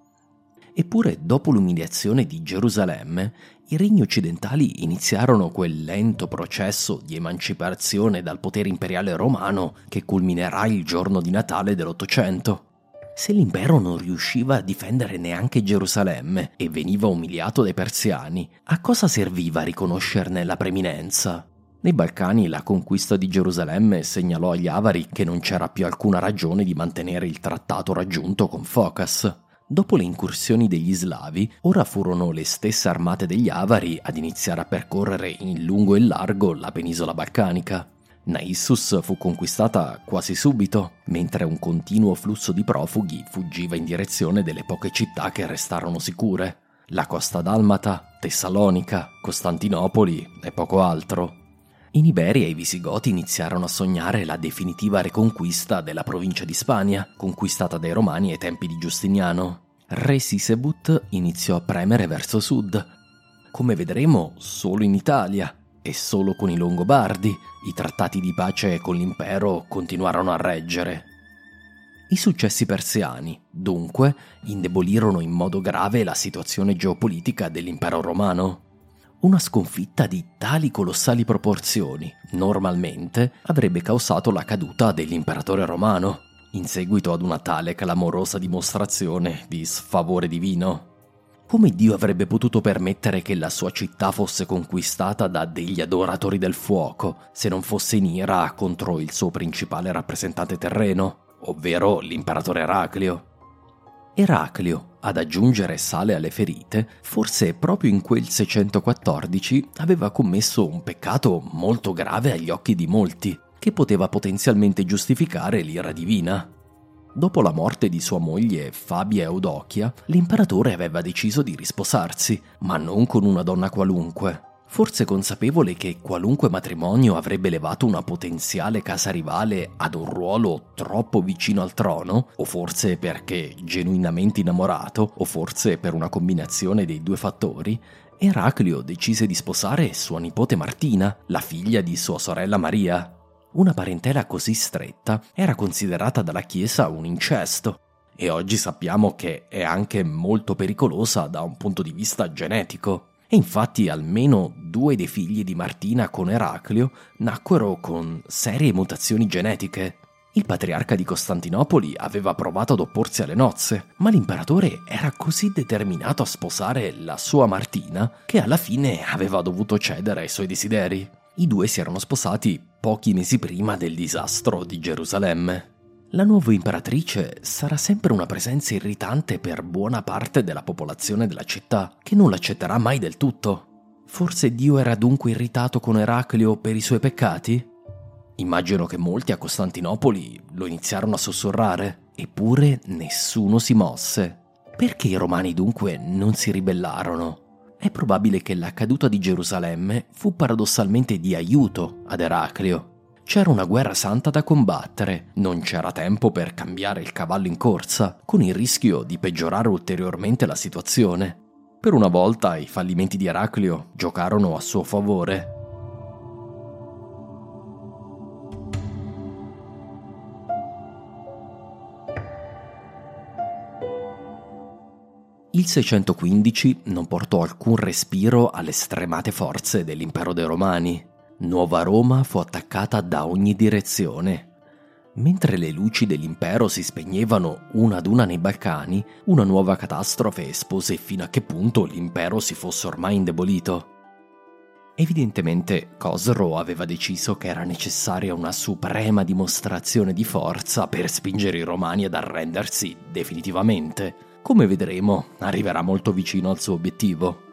Eppure, dopo l'umiliazione di Gerusalemme, i regni occidentali iniziarono quel lento processo di emancipazione dal potere imperiale romano che culminerà il giorno di Natale dell'Ottocento. Se l'impero non riusciva a difendere neanche Gerusalemme e veniva umiliato dai persiani, a cosa serviva riconoscerne la preminenza? Nei Balcani la conquista di Gerusalemme segnalò agli Avari che non c'era più alcuna ragione di mantenere il trattato raggiunto con Focas. Dopo le incursioni degli Slavi, ora furono le stesse armate degli Avari ad iniziare a percorrere in lungo e largo la penisola balcanica. Naissus fu conquistata quasi subito, mentre un continuo flusso di profughi fuggiva in direzione delle poche città che restarono sicure: la costa dalmata, Tessalonica, Costantinopoli e poco altro. In Iberia i Visigoti iniziarono a sognare la definitiva riconquista della provincia di Spagna, conquistata dai Romani ai tempi di Giustiniano. Re Sisebut iniziò a premere verso sud. Come vedremo, solo in Italia. e solo con i Longobardi i trattati di pace con l'impero continuarono a reggere. I successi persiani, dunque, indebolirono in modo grave la situazione geopolitica dell'impero romano. Una sconfitta di tali colossali proporzioni, normalmente, avrebbe causato la caduta dell'imperatore romano, in seguito ad una tale clamorosa dimostrazione di sfavore divino. Come Dio avrebbe potuto permettere che la sua città fosse conquistata da degli adoratori del fuoco, se non fosse in ira contro il suo principale rappresentante terreno, ovvero l'imperatore Eraclio? Eraclio, ad aggiungere sale alle ferite, forse proprio in quel 614 aveva commesso un peccato molto grave agli occhi di molti, che poteva potenzialmente giustificare l'ira divina. Dopo la morte di sua moglie Fabia Eudochia, l'imperatore aveva deciso di risposarsi, ma non con una donna qualunque. Forse consapevole che qualunque matrimonio avrebbe elevato una potenziale casa rivale ad un ruolo troppo vicino al trono, o forse perché genuinamente innamorato, o forse per una combinazione dei due fattori, Eraclio decise di sposare sua nipote Martina, la figlia di sua sorella Maria. Una parentela così stretta era considerata dalla Chiesa un incesto, e oggi sappiamo che è anche molto pericolosa da un punto di vista genetico. E infatti almeno 2 dei figli di Martina con Eraclio nacquero con serie mutazioni genetiche. Il patriarca di Costantinopoli aveva provato ad opporsi alle nozze, ma l'imperatore era così determinato a sposare la sua Martina che alla fine aveva dovuto cedere ai suoi desideri. I due si erano sposati pochi mesi prima del disastro di Gerusalemme. La nuova imperatrice sarà sempre una presenza irritante per buona parte della popolazione della città, che non l'accetterà mai del tutto. Forse Dio era dunque irritato con Eraclio per i suoi peccati? Immagino che molti a Costantinopoli lo iniziarono a sussurrare, eppure nessuno si mosse. Perché i romani dunque non si ribellarono? È probabile che la caduta di Gerusalemme fu paradossalmente di aiuto ad Eraclio. C'era una guerra santa da combattere, non c'era tempo per cambiare il cavallo in corsa, con il rischio di peggiorare ulteriormente la situazione. Per una volta i fallimenti di Eraclio giocarono a suo favore. Il 615 non portò alcun respiro alle stremate forze dell'impero dei Romani. Nuova Roma fu attaccata da ogni direzione. Mentre le luci dell'impero si spegnevano una ad una nei Balcani, una nuova catastrofe espose fino a che punto l'impero si fosse ormai indebolito. Evidentemente Cosro aveva deciso che era necessaria una suprema dimostrazione di forza per spingere i Romani ad arrendersi definitivamente. Come vedremo, arriverà molto vicino al suo obiettivo.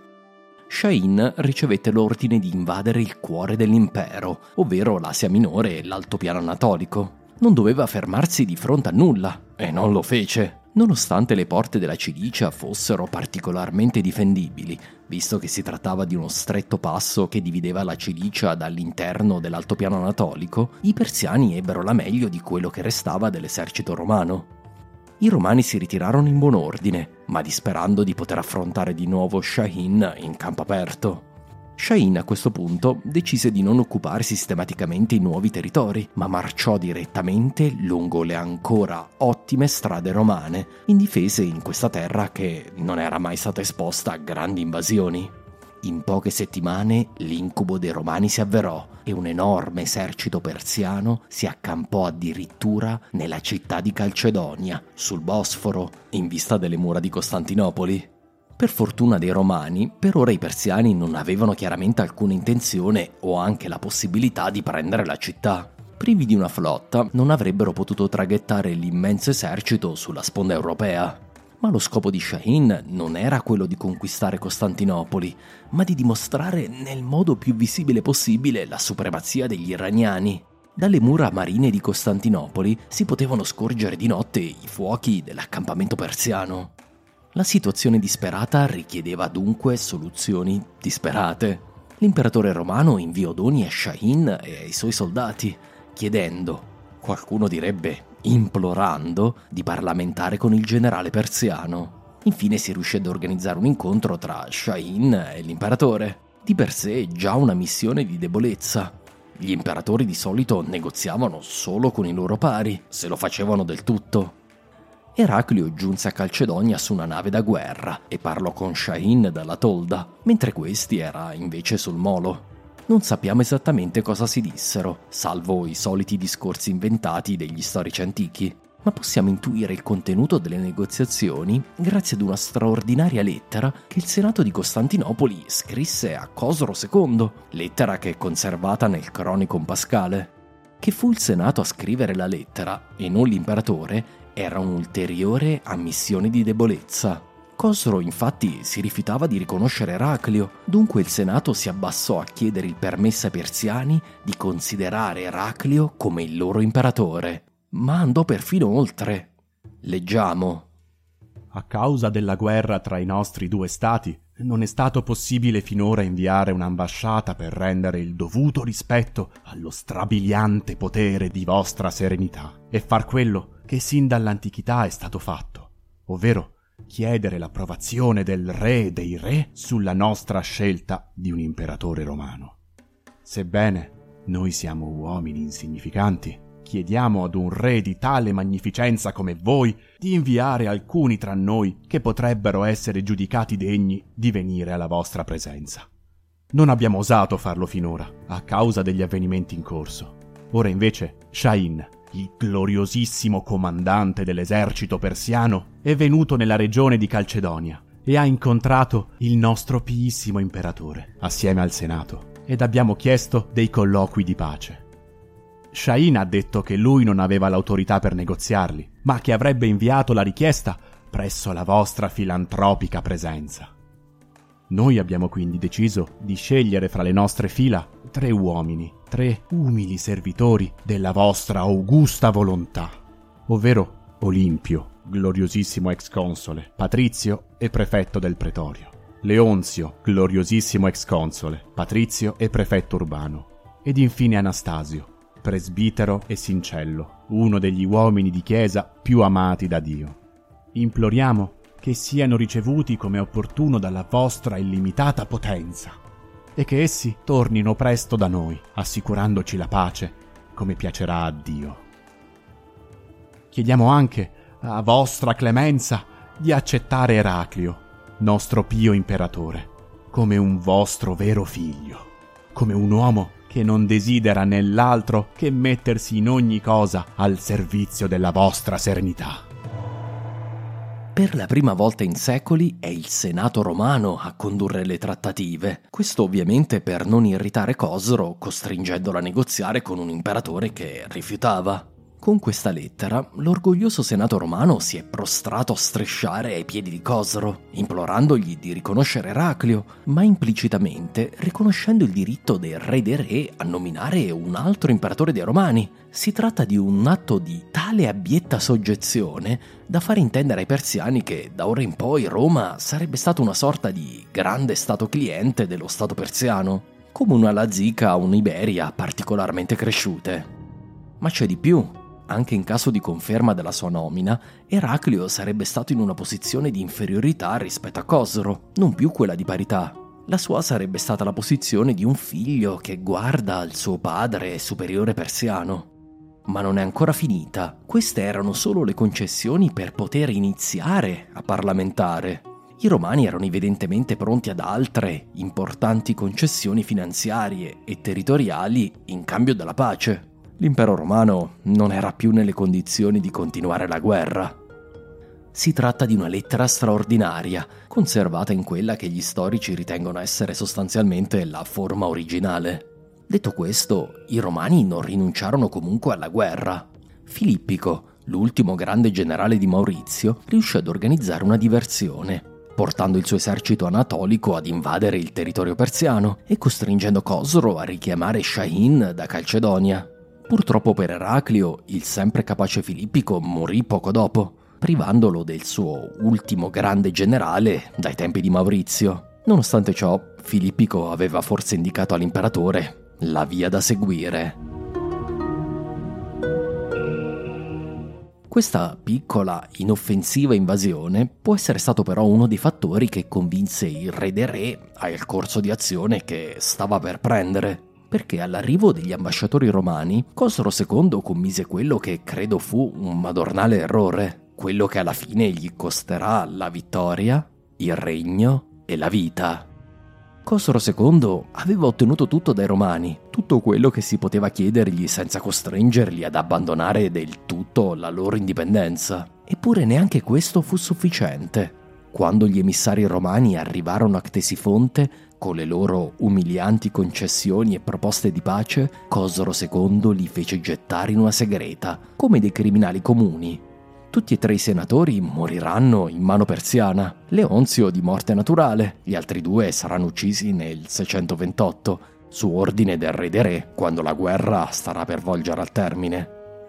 Shahin ricevette l'ordine di invadere il cuore dell'impero, ovvero l'Asia Minore e l'altopiano anatolico. Non doveva fermarsi di fronte a nulla, e non lo fece, nonostante le porte della Cilicia fossero particolarmente difendibili, visto che si trattava di uno stretto passo che divideva la Cilicia dall'interno dell'altopiano anatolico. I persiani ebbero la meglio di quello che restava dell'esercito romano. I romani si ritirarono in buon ordine, ma disperando di poter affrontare di nuovo Shahin in campo aperto. Shahin a questo punto decise di non occupare sistematicamente i nuovi territori, ma marciò direttamente lungo le ancora ottime strade romane, indifese in questa terra che non era mai stata esposta a grandi invasioni. In poche settimane l'incubo dei Romani si avverò e un enorme esercito persiano si accampò addirittura nella città di Calcedonia, sul Bosforo, in vista delle mura di Costantinopoli. Per fortuna dei Romani, per ora i persiani non avevano chiaramente alcuna intenzione o anche la possibilità di prendere la città. Privi di una flotta, non avrebbero potuto traghettare l'immenso esercito sulla sponda europea. Ma lo scopo di Shahin non era quello di conquistare Costantinopoli, ma di dimostrare nel modo più visibile possibile la supremazia degli iraniani. Dalle mura marine di Costantinopoli si potevano scorgere di notte i fuochi dell'accampamento persiano. La situazione disperata richiedeva dunque soluzioni disperate. L'imperatore romano inviò doni a Shahin e ai suoi soldati, chiedendo, qualcuno direbbe implorando, di parlamentare con il generale persiano. Infine si riuscì ad organizzare un incontro tra Shahin e l'imperatore. di per sé già una missione di debolezza. Gli imperatori di solito negoziavano solo con i loro pari, se lo facevano del tutto. Eraclio giunse a Calcedonia su una nave da guerra e parlò con Shahin dalla tolda, mentre questi era invece sul molo. Non sappiamo esattamente cosa si dissero, salvo i soliti discorsi inventati degli storici antichi, ma possiamo intuire il contenuto delle negoziazioni grazie ad una straordinaria lettera che il Senato di Costantinopoli scrisse a Cosro II, lettera che è conservata nel Chronicon Pascale. Che fu il Senato a scrivere la lettera e non l'imperatore era un'ulteriore ammissione di debolezza. Cosro infatti si rifiutava di riconoscere Eraclio, dunque il Senato si abbassò a chiedere il permesso ai persiani di considerare Eraclio come il loro imperatore, ma andò perfino oltre. Leggiamo: a causa della guerra tra i nostri due stati, non è stato possibile finora inviare un'ambasciata per rendere il dovuto rispetto allo strabiliante potere di vostra serenità e far quello che sin dall'antichità è stato fatto, ovvero chiedere l'approvazione del re dei re sulla nostra scelta di un imperatore romano. Sebbene noi siamo uomini insignificanti, chiediamo ad un re di tale magnificenza come voi di inviare alcuni tra noi che potrebbero essere giudicati degni di venire alla vostra presenza. Non abbiamo osato farlo finora, a causa degli avvenimenti in corso. Ora invece Shahin, il gloriosissimo comandante dell'esercito persiano, è venuto nella regione di Calcedonia e ha incontrato il nostro piissimo imperatore, assieme al Senato, ed abbiamo chiesto dei colloqui di pace. Shahin ha detto che lui non aveva l'autorità per negoziarli, ma che avrebbe inviato la richiesta presso la vostra filantropica presenza. Noi abbiamo quindi deciso di scegliere fra le nostre fila 3 uomini, 3 umili servitori della vostra augusta volontà, ovvero Olimpio, gloriosissimo ex console, Patrizio e prefetto del pretorio, Leonzio, gloriosissimo ex console, Patrizio e prefetto urbano, ed infine Anastasio, presbitero e sincello, uno degli uomini di chiesa più amati da Dio. Imploriamo che siano ricevuti come opportuno dalla vostra illimitata potenza e che essi tornino presto da noi, assicurandoci la pace come piacerà a Dio. Chiediamo anche a vostra clemenza di accettare Eraclio, nostro pio imperatore, come un vostro vero figlio, come un uomo che non desidera nell'altro che mettersi in ogni cosa al servizio della vostra serenità. Per la prima volta in secoli è il Senato romano a condurre le trattative, questo ovviamente per non irritare Cosro, costringendolo a negoziare con un imperatore che rifiutava. Con questa lettera, l'orgoglioso Senato romano si è prostrato a strisciare ai piedi di Cosro, implorandogli di riconoscere Eraclio, ma implicitamente riconoscendo il diritto del re dei re a nominare un altro imperatore dei Romani. Si tratta di un atto di tale abbietta soggezione da fare intendere ai persiani che da ora in poi Roma sarebbe stata una sorta di grande stato cliente dello stato persiano, come una Lazica o un'Iberia particolarmente cresciute. Ma c'è di più. Anche in caso di conferma della sua nomina, Eraclio sarebbe stato in una posizione di inferiorità rispetto a Cosro, non più quella di parità. La sua sarebbe stata la posizione di un figlio che guarda al suo padre superiore persiano. Ma non è ancora finita. Queste erano solo le concessioni per poter iniziare a parlamentare. I romani erano evidentemente pronti ad altre importanti concessioni finanziarie e territoriali in cambio della pace. L'impero romano non era più nelle condizioni di continuare la guerra. Si tratta di una lettera straordinaria, conservata in quella che gli storici ritengono essere sostanzialmente la forma originale. Detto questo, i romani non rinunciarono comunque alla guerra. Filippico, l'ultimo grande generale di Maurizio, riuscì ad organizzare una diversione, portando il suo esercito anatolico ad invadere il territorio persiano e costringendo Cosro a richiamare Shahin da Calcedonia. Purtroppo per Eraclio, il sempre capace Filippico morì poco dopo, privandolo del suo ultimo grande generale dai tempi di Maurizio. Nonostante ciò, Filippico aveva forse indicato all'imperatore la via da seguire. Questa piccola, inoffensiva invasione può essere stato però uno dei fattori che convinse il re dei re al corso di azione che stava per prendere, perché all'arrivo degli ambasciatori romani Cosro II commise quello che credo fu un madornale errore, quello che alla fine gli costerà la vittoria, il regno e la vita. Cosro II aveva ottenuto tutto dai romani, tutto quello che si poteva chiedergli senza costringerli ad abbandonare del tutto la loro indipendenza. Eppure neanche questo fu sufficiente. Quando gli emissari romani arrivarono a Ctesifonte con le loro umilianti concessioni e proposte di pace, Cosro II li fece gettare in una segreta, come dei criminali comuni. Tutti e 3 i senatori moriranno in mano persiana, Leonzio di morte naturale, gli altri 2 saranno uccisi nel 628, su ordine del re dei re, quando la guerra starà per volgere al termine.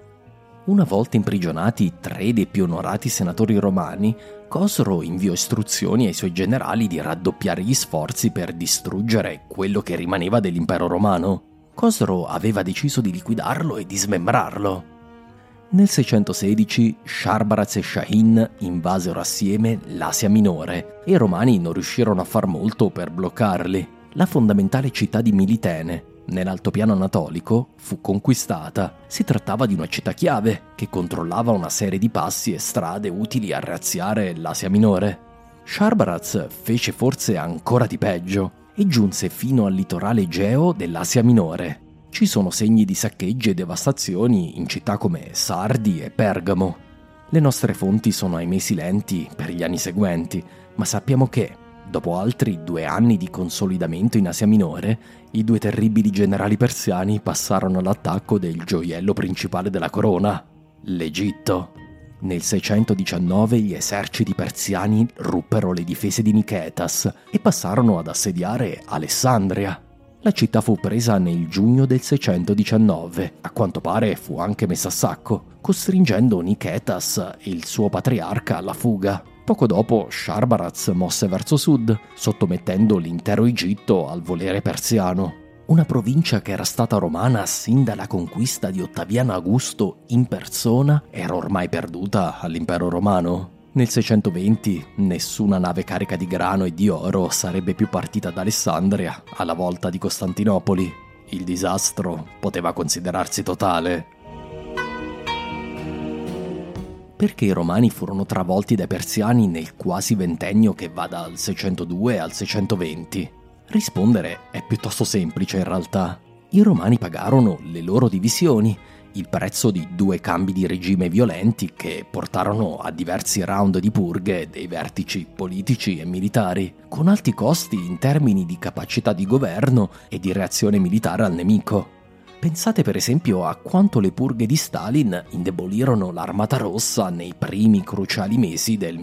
Una volta imprigionati 3 dei più onorati senatori romani, Cosro inviò istruzioni ai suoi generali di raddoppiare gli sforzi per distruggere quello che rimaneva dell'impero romano. Cosro aveva deciso di liquidarlo e di smembrarlo. Nel 616 Sharbaraz e Shahin invasero assieme l'Asia Minore e i romani non riuscirono a far molto per bloccarli. La fondamentale città di Militene, nell'altopiano anatolico, fu conquistata. Si trattava di una città chiave che controllava una serie di passi e strade utili a razziare l'Asia Minore. Sharbaraz fece forse ancora di peggio e giunse fino al litorale Egeo dell'Asia Minore. Ci sono segni di saccheggi e devastazioni in città come Sardi e Pergamo. Le nostre fonti sono ahimè silenti per gli anni seguenti, ma sappiamo che, dopo altri 2 anni di consolidamento in Asia Minore, i 2 terribili generali persiani passarono all'attacco del gioiello principale della corona, l'Egitto. Nel 619 gli eserciti persiani ruppero le difese di Nicetas e passarono ad assediare Alessandria. La città fu presa nel giugno del 619, a quanto pare fu anche messa a sacco, costringendo Nicetas e il suo patriarca alla fuga. Poco dopo Sharbaraz mosse verso sud, sottomettendo l'intero Egitto al volere persiano. Una provincia che era stata romana sin dalla conquista di Ottaviano Augusto in persona era ormai perduta all'impero romano. Nel 620 nessuna nave carica di grano e di oro sarebbe più partita da Alessandria alla volta di Costantinopoli. Il disastro poteva considerarsi totale. Perché i romani furono travolti dai persiani nel quasi ventennio che va dal 602 al 620? Rispondere è piuttosto semplice in realtà. I romani pagarono le loro divisioni, il prezzo di 2 cambi di regime violenti che portarono a diversi round di purghe dei vertici politici e militari, con alti costi in termini di capacità di governo e di reazione militare al nemico. Pensate per esempio a quanto le purghe di Stalin indebolirono l'Armata Rossa nei primi cruciali mesi del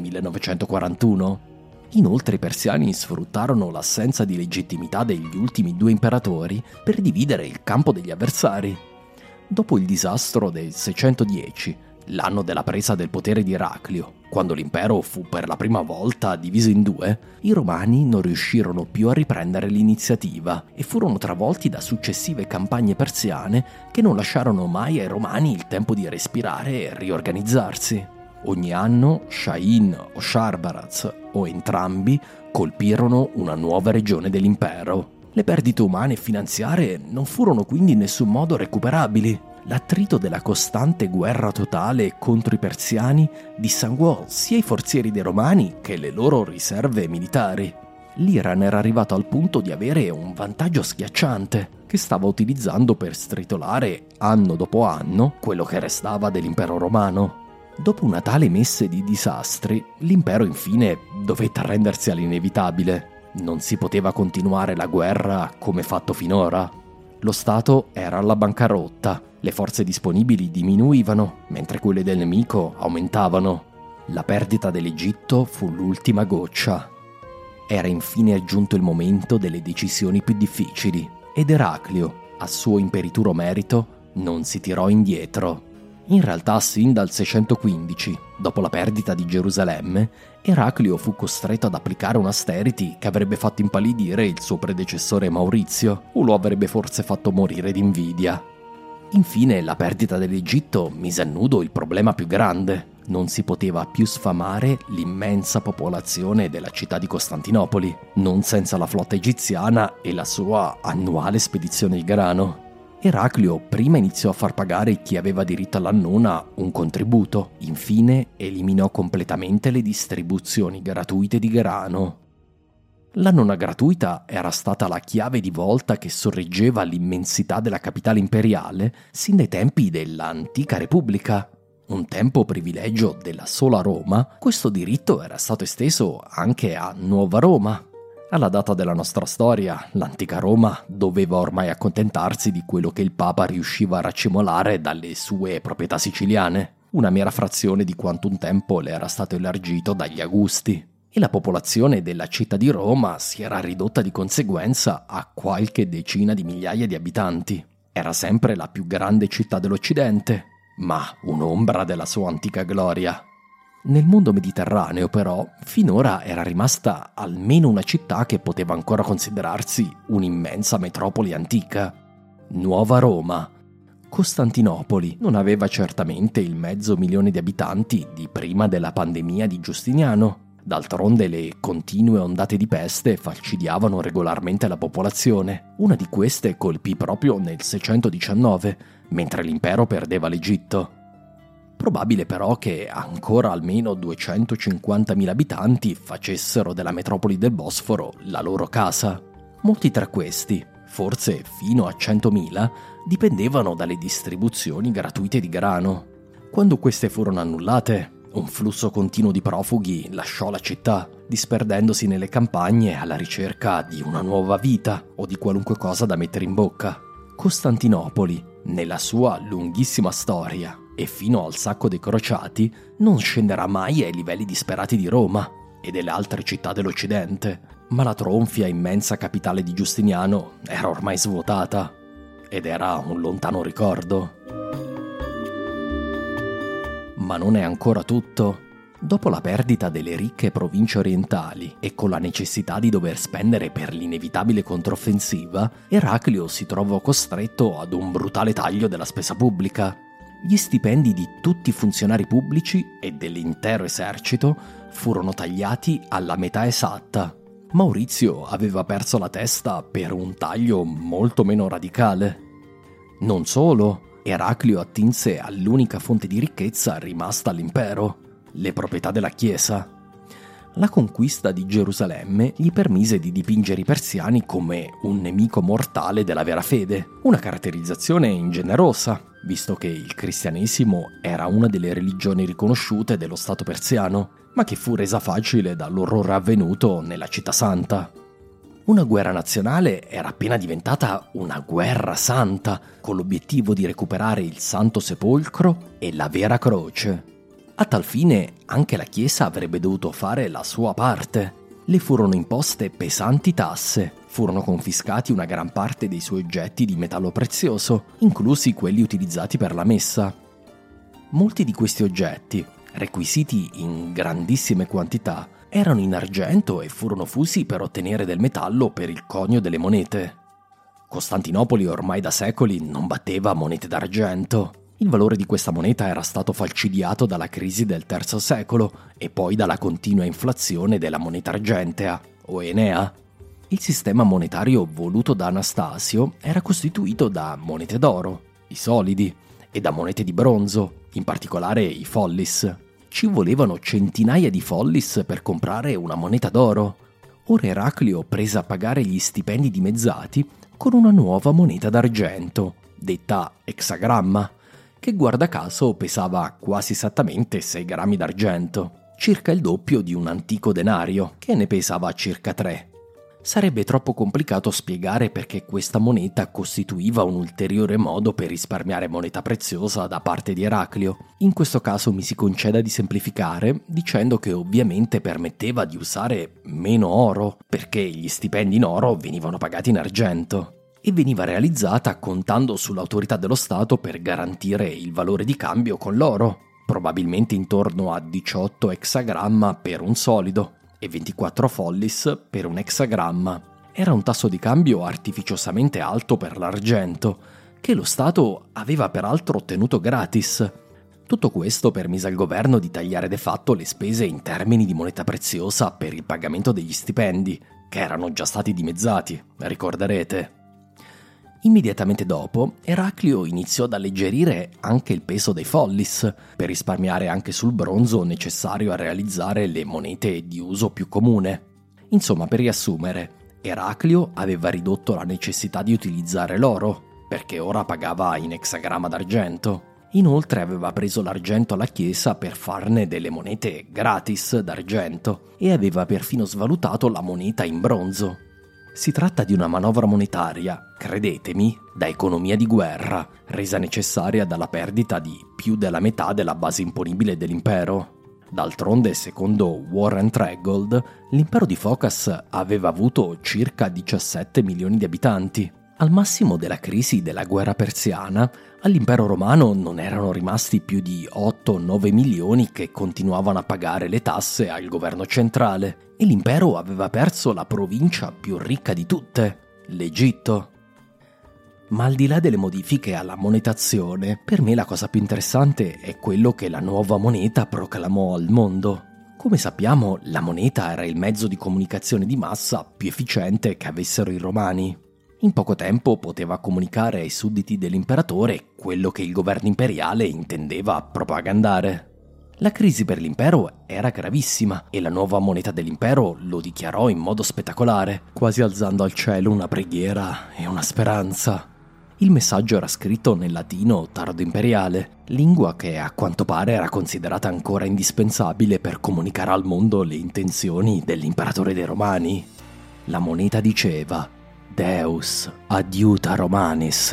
1941. Inoltre i persiani sfruttarono l'assenza di legittimità degli ultimi 2 imperatori per dividere il campo degli avversari. Dopo il disastro del 610, l'anno della presa del potere di Eraclio, quando l'impero fu per la prima volta diviso in 2, i romani non riuscirono più a riprendere l'iniziativa e furono travolti da successive campagne persiane che non lasciarono mai ai romani il tempo di respirare e riorganizzarsi. Ogni anno Shahin o Sharbaraz, o entrambi, colpirono una nuova regione dell'impero. Le perdite umane e finanziarie non furono quindi in nessun modo recuperabili. L'attrito della costante guerra totale contro i persiani dissanguò sia i forzieri dei romani che le loro riserve militari. L'Iran era arrivato al punto di avere un vantaggio schiacciante, che stava utilizzando per stritolare, anno dopo anno, quello che restava dell'impero romano. Dopo una tale messe di disastri, l'impero infine dovette arrendersi all'inevitabile. Non si poteva continuare la guerra come fatto finora. Lo Stato era alla bancarotta, le forze disponibili diminuivano, mentre quelle del nemico aumentavano. La perdita dell'Egitto fu l'ultima goccia. Era infine giunto il momento delle decisioni più difficili, ed Eraclio, a suo imperituro merito, non si tirò indietro. In realtà, sin dal 615, dopo la perdita di Gerusalemme, Eraclio fu costretto ad applicare un'austerity che avrebbe fatto impallidire il suo predecessore Maurizio, o lo avrebbe forse fatto morire d'invidia. Infine, la perdita dell'Egitto mise a nudo il problema più grande. Non si poteva più sfamare l'immensa popolazione della città di Costantinopoli, non senza la flotta egiziana e la sua annuale spedizione di grano. Eraclio prima iniziò a far pagare chi aveva diritto all'annona un contributo, infine eliminò completamente le distribuzioni gratuite di grano. L'annona gratuita era stata la chiave di volta che sorreggeva l'immensità della capitale imperiale sin dai tempi dell'antica Repubblica. Un tempo privilegio della sola Roma, questo diritto era stato esteso anche a Nuova Roma. Alla data della nostra storia, l'antica Roma doveva ormai accontentarsi di quello che il Papa riusciva a raccimolare dalle sue proprietà siciliane, una mera frazione di quanto un tempo le era stato elargito dagli Augusti. E la popolazione della città di Roma si era ridotta di conseguenza a qualche decina di migliaia di abitanti. Era sempre la più grande città dell'Occidente, ma un'ombra della sua antica gloria. Nel mondo mediterraneo, però, finora era rimasta almeno una città che poteva ancora considerarsi un'immensa metropoli antica. Nuova Roma. Costantinopoli non aveva certamente il 500.000 di abitanti di prima della pandemia di Giustiniano. D'altronde le continue ondate di peste falcidiavano regolarmente la popolazione. Una di queste colpì proprio nel 619, mentre l'impero perdeva l'Egitto. Probabile però che ancora almeno 250.000 abitanti facessero della metropoli del Bosforo la loro casa. Molti tra questi, forse fino a 100.000, dipendevano dalle distribuzioni gratuite di grano. Quando queste furono annullate, un flusso continuo di profughi lasciò la città, disperdendosi nelle campagne alla ricerca di una nuova vita o di qualunque cosa da mettere in bocca. Costantinopoli, nella sua lunghissima storia e fino al sacco dei crociati, non scenderà mai ai livelli disperati di Roma e delle altre città dell'Occidente, ma la tronfia immensa capitale di Giustiniano era ormai svuotata ed era un lontano ricordo. Ma non è ancora tutto. Dopo la perdita delle ricche province orientali e con la necessità di dover spendere per l'inevitabile controffensiva, Eraclio si trovò costretto ad un brutale taglio della spesa pubblica. Gli stipendi di tutti i funzionari pubblici e dell'intero esercito furono tagliati alla metà esatta. Maurizio aveva perso la testa per un taglio molto meno radicale. Non solo, Eraclio attinse all'unica fonte di ricchezza rimasta all'impero, le proprietà della Chiesa. La conquista di Gerusalemme gli permise di dipingere i persiani come un nemico mortale della vera fede, una caratterizzazione ingenerosa, visto che il cristianesimo era una delle religioni riconosciute dello Stato persiano, ma che fu resa facile dall'orrore avvenuto nella città santa. Una guerra nazionale era appena diventata una guerra santa, con l'obiettivo di recuperare il Santo Sepolcro e la vera croce. A tal fine anche la Chiesa avrebbe dovuto fare la sua parte. Le furono imposte pesanti tasse, furono confiscati una gran parte dei suoi oggetti di metallo prezioso, inclusi quelli utilizzati per la messa. Molti di questi oggetti, requisiti in grandissime quantità, erano in argento e furono fusi per ottenere del metallo per il conio delle monete. Costantinopoli ormai da secoli non batteva monete d'argento. Il valore di questa moneta era stato falcidiato dalla crisi del III secolo e poi dalla continua inflazione della moneta argentea, o enea. Il sistema monetario voluto da Anastasio era costituito da monete d'oro, i solidi, e da monete di bronzo, in particolare i follis. Ci volevano centinaia di follis per comprare una moneta d'oro. Ora Eraclio prese a pagare gli stipendi dimezzati con una nuova moneta d'argento, detta exagramma, che guarda caso pesava quasi esattamente 6 grammi d'argento, circa il doppio di un antico denario, che ne pesava circa 3. Sarebbe troppo complicato spiegare perché questa moneta costituiva un ulteriore modo per risparmiare moneta preziosa da parte di Eraclio. In questo caso mi si conceda di semplificare dicendo che ovviamente permetteva di usare meno oro, perché gli stipendi in oro venivano pagati in argento, e veniva realizzata contando sull'autorità dello Stato per garantire il valore di cambio con l'oro, probabilmente intorno a 18 exagramma per un solido e 24 follis per un exagramma. Era un tasso di cambio artificiosamente alto per l'argento, che lo Stato aveva peraltro ottenuto gratis. Tutto questo permise al governo di tagliare de fatto le spese in termini di moneta preziosa per il pagamento degli stipendi, che erano già stati dimezzati, ricorderete. Immediatamente dopo, Eraclio iniziò ad alleggerire anche il peso dei follis, per risparmiare anche sul bronzo necessario a realizzare le monete di uso più comune. Insomma, per riassumere, Eraclio aveva ridotto la necessità di utilizzare l'oro, perché ora pagava in exagramma d'argento. Inoltre aveva preso l'argento alla Chiesa per farne delle monete gratis d'argento e aveva perfino svalutato la moneta in bronzo. Si tratta di una manovra monetaria, credetemi, da economia di guerra, resa necessaria dalla perdita di più della metà della base imponibile dell'impero. D'altronde, secondo Warren Treadgold, l'impero di Phocas aveva avuto circa 17 milioni di abitanti. Al massimo della crisi della guerra persiana, all'impero romano non erano rimasti più di 8-9 milioni che continuavano a pagare le tasse al governo centrale, e l'impero aveva perso la provincia più ricca di tutte, l'Egitto. Ma al di là delle modifiche alla monetazione, per me la cosa più interessante è quello che la nuova moneta proclamò al mondo. Come sappiamo, la moneta era il mezzo di comunicazione di massa più efficiente che avessero i romani. In poco tempo poteva comunicare ai sudditi dell'imperatore quello che il governo imperiale intendeva propagandare. La crisi per l'impero era gravissima e la nuova moneta dell'impero lo dichiarò in modo spettacolare, quasi alzando al cielo una preghiera e una speranza. Il messaggio era scritto nel latino tardo-imperiale, lingua che a quanto pare era considerata ancora indispensabile per comunicare al mondo le intenzioni dell'imperatore dei Romani. La moneta diceva: Deus adiuta Romanis,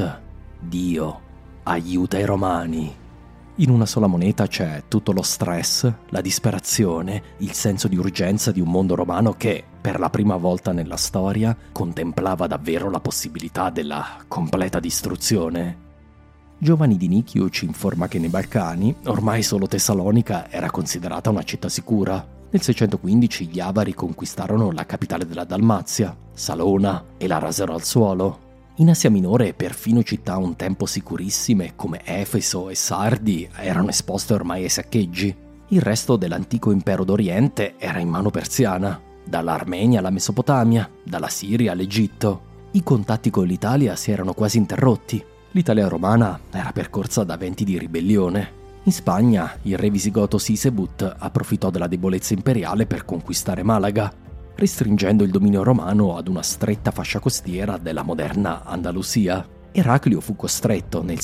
Dio aiuta i Romani. In una sola moneta c'è tutto lo stress, la disperazione, il senso di urgenza di un mondo romano che, per la prima volta nella storia, contemplava davvero la possibilità della completa distruzione. Giovanni Di Nicchio ci informa che nei Balcani ormai solo Tessalonica era considerata una città sicura. Nel 615 gli Avari conquistarono la capitale della Dalmazia, Salona, e la rasero al suolo. In Asia Minore perfino città un tempo sicurissime come Efeso e Sardi erano esposte ormai ai saccheggi. Il resto dell'antico impero d'Oriente era in mano persiana, dall'Armenia alla Mesopotamia, dalla Siria all'Egitto. I contatti con l'Italia si erano quasi interrotti. L'Italia romana era percorsa da venti di ribellione. In Spagna il re visigoto Sisebut approfittò della debolezza imperiale per conquistare Malaga, restringendo il dominio romano ad una stretta fascia costiera della moderna Andalusia. Eraclio fu costretto nel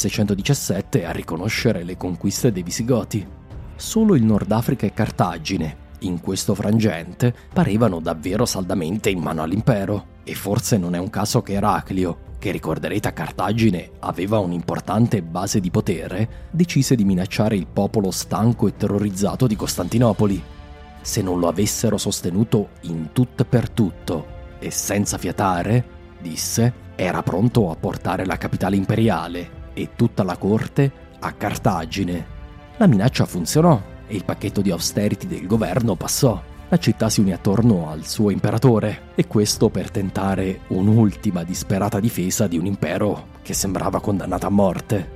617 a riconoscere le conquiste dei Visigoti. Solo il Nord Africa e Cartagine, in questo frangente, parevano davvero saldamente in mano all'impero, e forse non è un caso che Eraclio, che ricorderete a Cartagine aveva un'importante base di potere, decise di minacciare il popolo stanco e terrorizzato di Costantinopoli. Se non lo avessero sostenuto in tutto e per tutto e senza fiatare, disse, era pronto a portare la capitale imperiale e tutta la corte a Cartagine. La minaccia funzionò e il pacchetto di austerity del governo passò. La città si unì attorno al suo imperatore, e questo per tentare un'ultima disperata difesa di un impero che sembrava condannato a morte.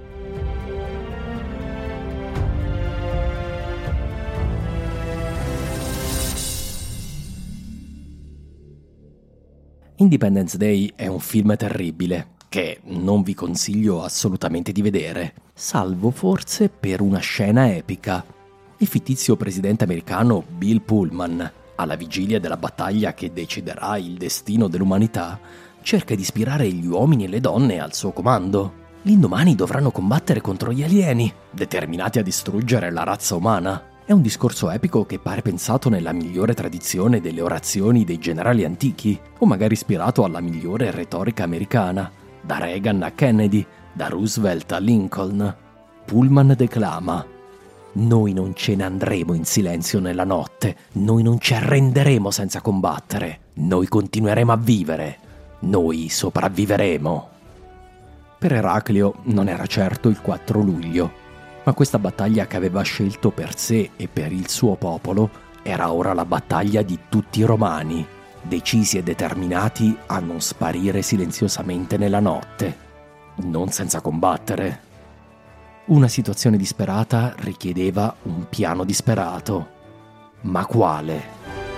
Independence Day è un film terribile che non vi consiglio assolutamente di vedere, salvo forse per una scena epica. Il fittizio presidente americano Bill Pullman, alla vigilia della battaglia che deciderà il destino dell'umanità, cerca di ispirare gli uomini e le donne al suo comando. L'indomani dovranno combattere contro gli alieni, determinati a distruggere la razza umana. È un discorso epico che pare pensato nella migliore tradizione delle orazioni dei generali antichi, o magari ispirato alla migliore retorica americana, da Reagan a Kennedy, da Roosevelt a Lincoln. Pullman declama: noi non ce ne andremo in silenzio nella notte, noi non ci arrenderemo senza combattere, noi continueremo a vivere, noi sopravviveremo. Per Eraclio non era certo il 4 luglio, ma questa battaglia che aveva scelto per sé e per il suo popolo era ora la battaglia di tutti i romani, decisi e determinati a non sparire silenziosamente nella notte. non senza combattere. Una situazione disperata richiedeva un piano disperato. Ma quale?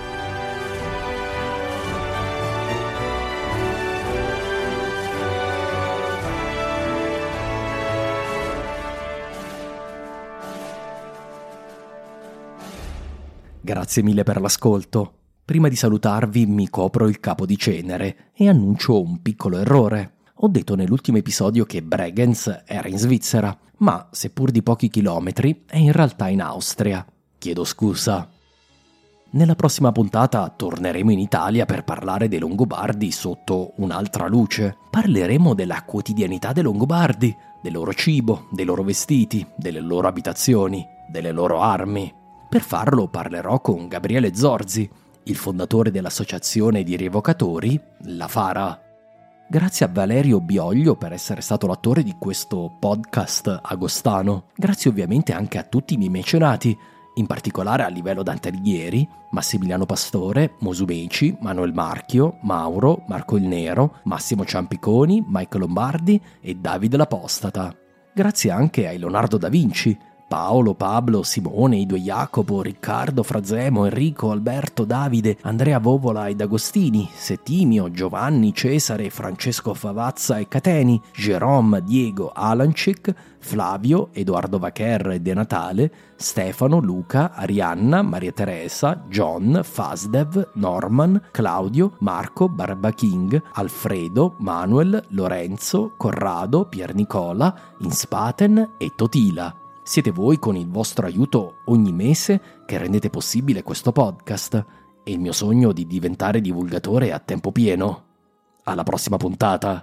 Grazie mille per l'ascolto. Prima di salutarvi mi copro il capo di cenere e annuncio un piccolo errore. Ho detto nell'ultimo episodio che Bregenz era in Svizzera, ma seppur di pochi chilometri è in realtà in Austria. Chiedo scusa. Nella prossima puntata torneremo in Italia per parlare dei Longobardi sotto un'altra luce. Parleremo della quotidianità dei Longobardi, del loro cibo, dei loro vestiti, delle loro abitazioni, delle loro armi. Per farlo parlerò con Gabriele Zorzi, il fondatore dell'associazione di rievocatori, la Fara. Grazie a Valerio Bioglio per essere stato l'attore di questo podcast agostano. Grazie ovviamente anche a tutti i miei mecenati, in particolare a livello Dante Alighieri, Massimiliano Pastore, Mosumeci, Manuel Marchio, Mauro, Marco il Nero, Massimo Ciampiconi, Mike Lombardi e Davide l'Apostata. Grazie anche a Leonardo da Vinci, Paolo, Pablo, Simone, Ido e Jacopo, Riccardo, Frazemo, Enrico, Alberto, Davide, Andrea Vovola ed Agostini, Settimio, Giovanni, Cesare, Francesco Favazza e Cateni, Jerome, Diego, Alancic, Flavio, Edoardo Vacher e De Natale, Stefano, Luca, Arianna, Maria Teresa, John, Fasdev, Norman, Claudio, Marco, Barba King, Alfredo, Manuel, Lorenzo, Corrado, Pier Nicola, Inspaten e Totila. Siete voi con il vostro aiuto ogni mese che rendete possibile questo podcast e il mio sogno di diventare divulgatore a tempo pieno. Alla prossima puntata!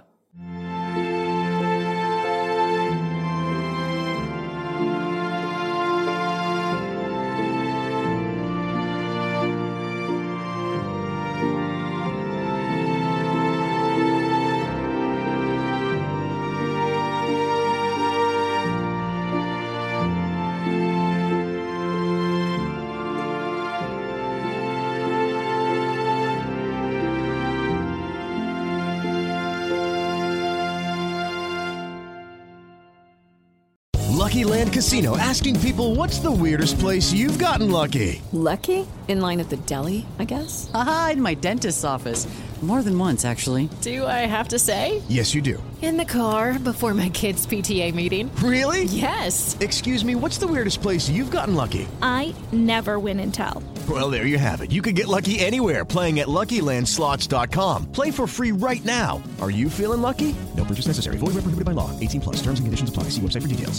Lucky Land Casino, asking people, what's the weirdest place you've gotten lucky? Lucky? In line at the deli, I guess? Aha, in my dentist's office. More than once, actually. Do I have to say? Yes, you do. In the car before my kids' PTA meeting. Really? Yes. Excuse me, what's the weirdest place you've gotten lucky? I never win and tell. Well, there you have it. You can get lucky anywhere, playing at LuckyLandSlots.com. Play for free right now. Are you feeling lucky? No purchase necessary. Void where prohibited by law. 18+. Terms and conditions apply. See website for details.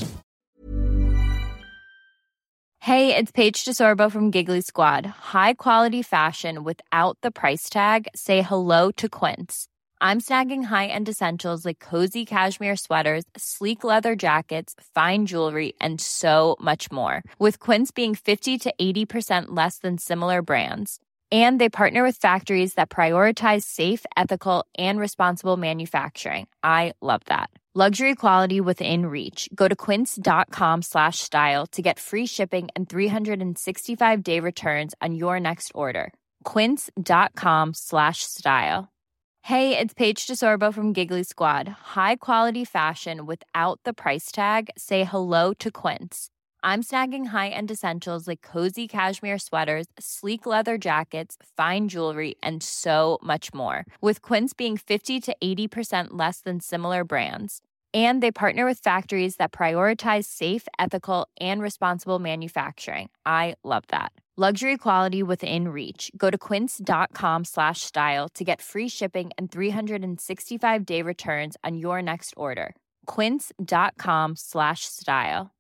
Hey, it's Paige DeSorbo from Giggly Squad. High quality fashion without the price tag. Say hello to Quince. I'm snagging high-end essentials like cozy cashmere sweaters, sleek leather jackets, fine jewelry, and so much more. With Quince being 50 to 80% less than similar brands. And they partner with factories that prioritize safe, ethical, and responsible manufacturing. I love that. Luxury quality within reach. Go to quince.com/style to get free shipping and 365-day returns on your next order. Quince.com/style. Hey, it's Paige DeSorbo from Giggly Squad. High quality fashion without the price tag. Say hello to Quince. I'm snagging high-end essentials like cozy cashmere sweaters, sleek leather jackets, fine jewelry, and so much more. With Quince being 50 to 80% less than similar brands. And they partner with factories that prioritize safe, ethical, and responsible manufacturing. I love that. Luxury quality within reach. Go to quince.com/style to get free shipping and 365-day returns on your next order. Quince.com/style.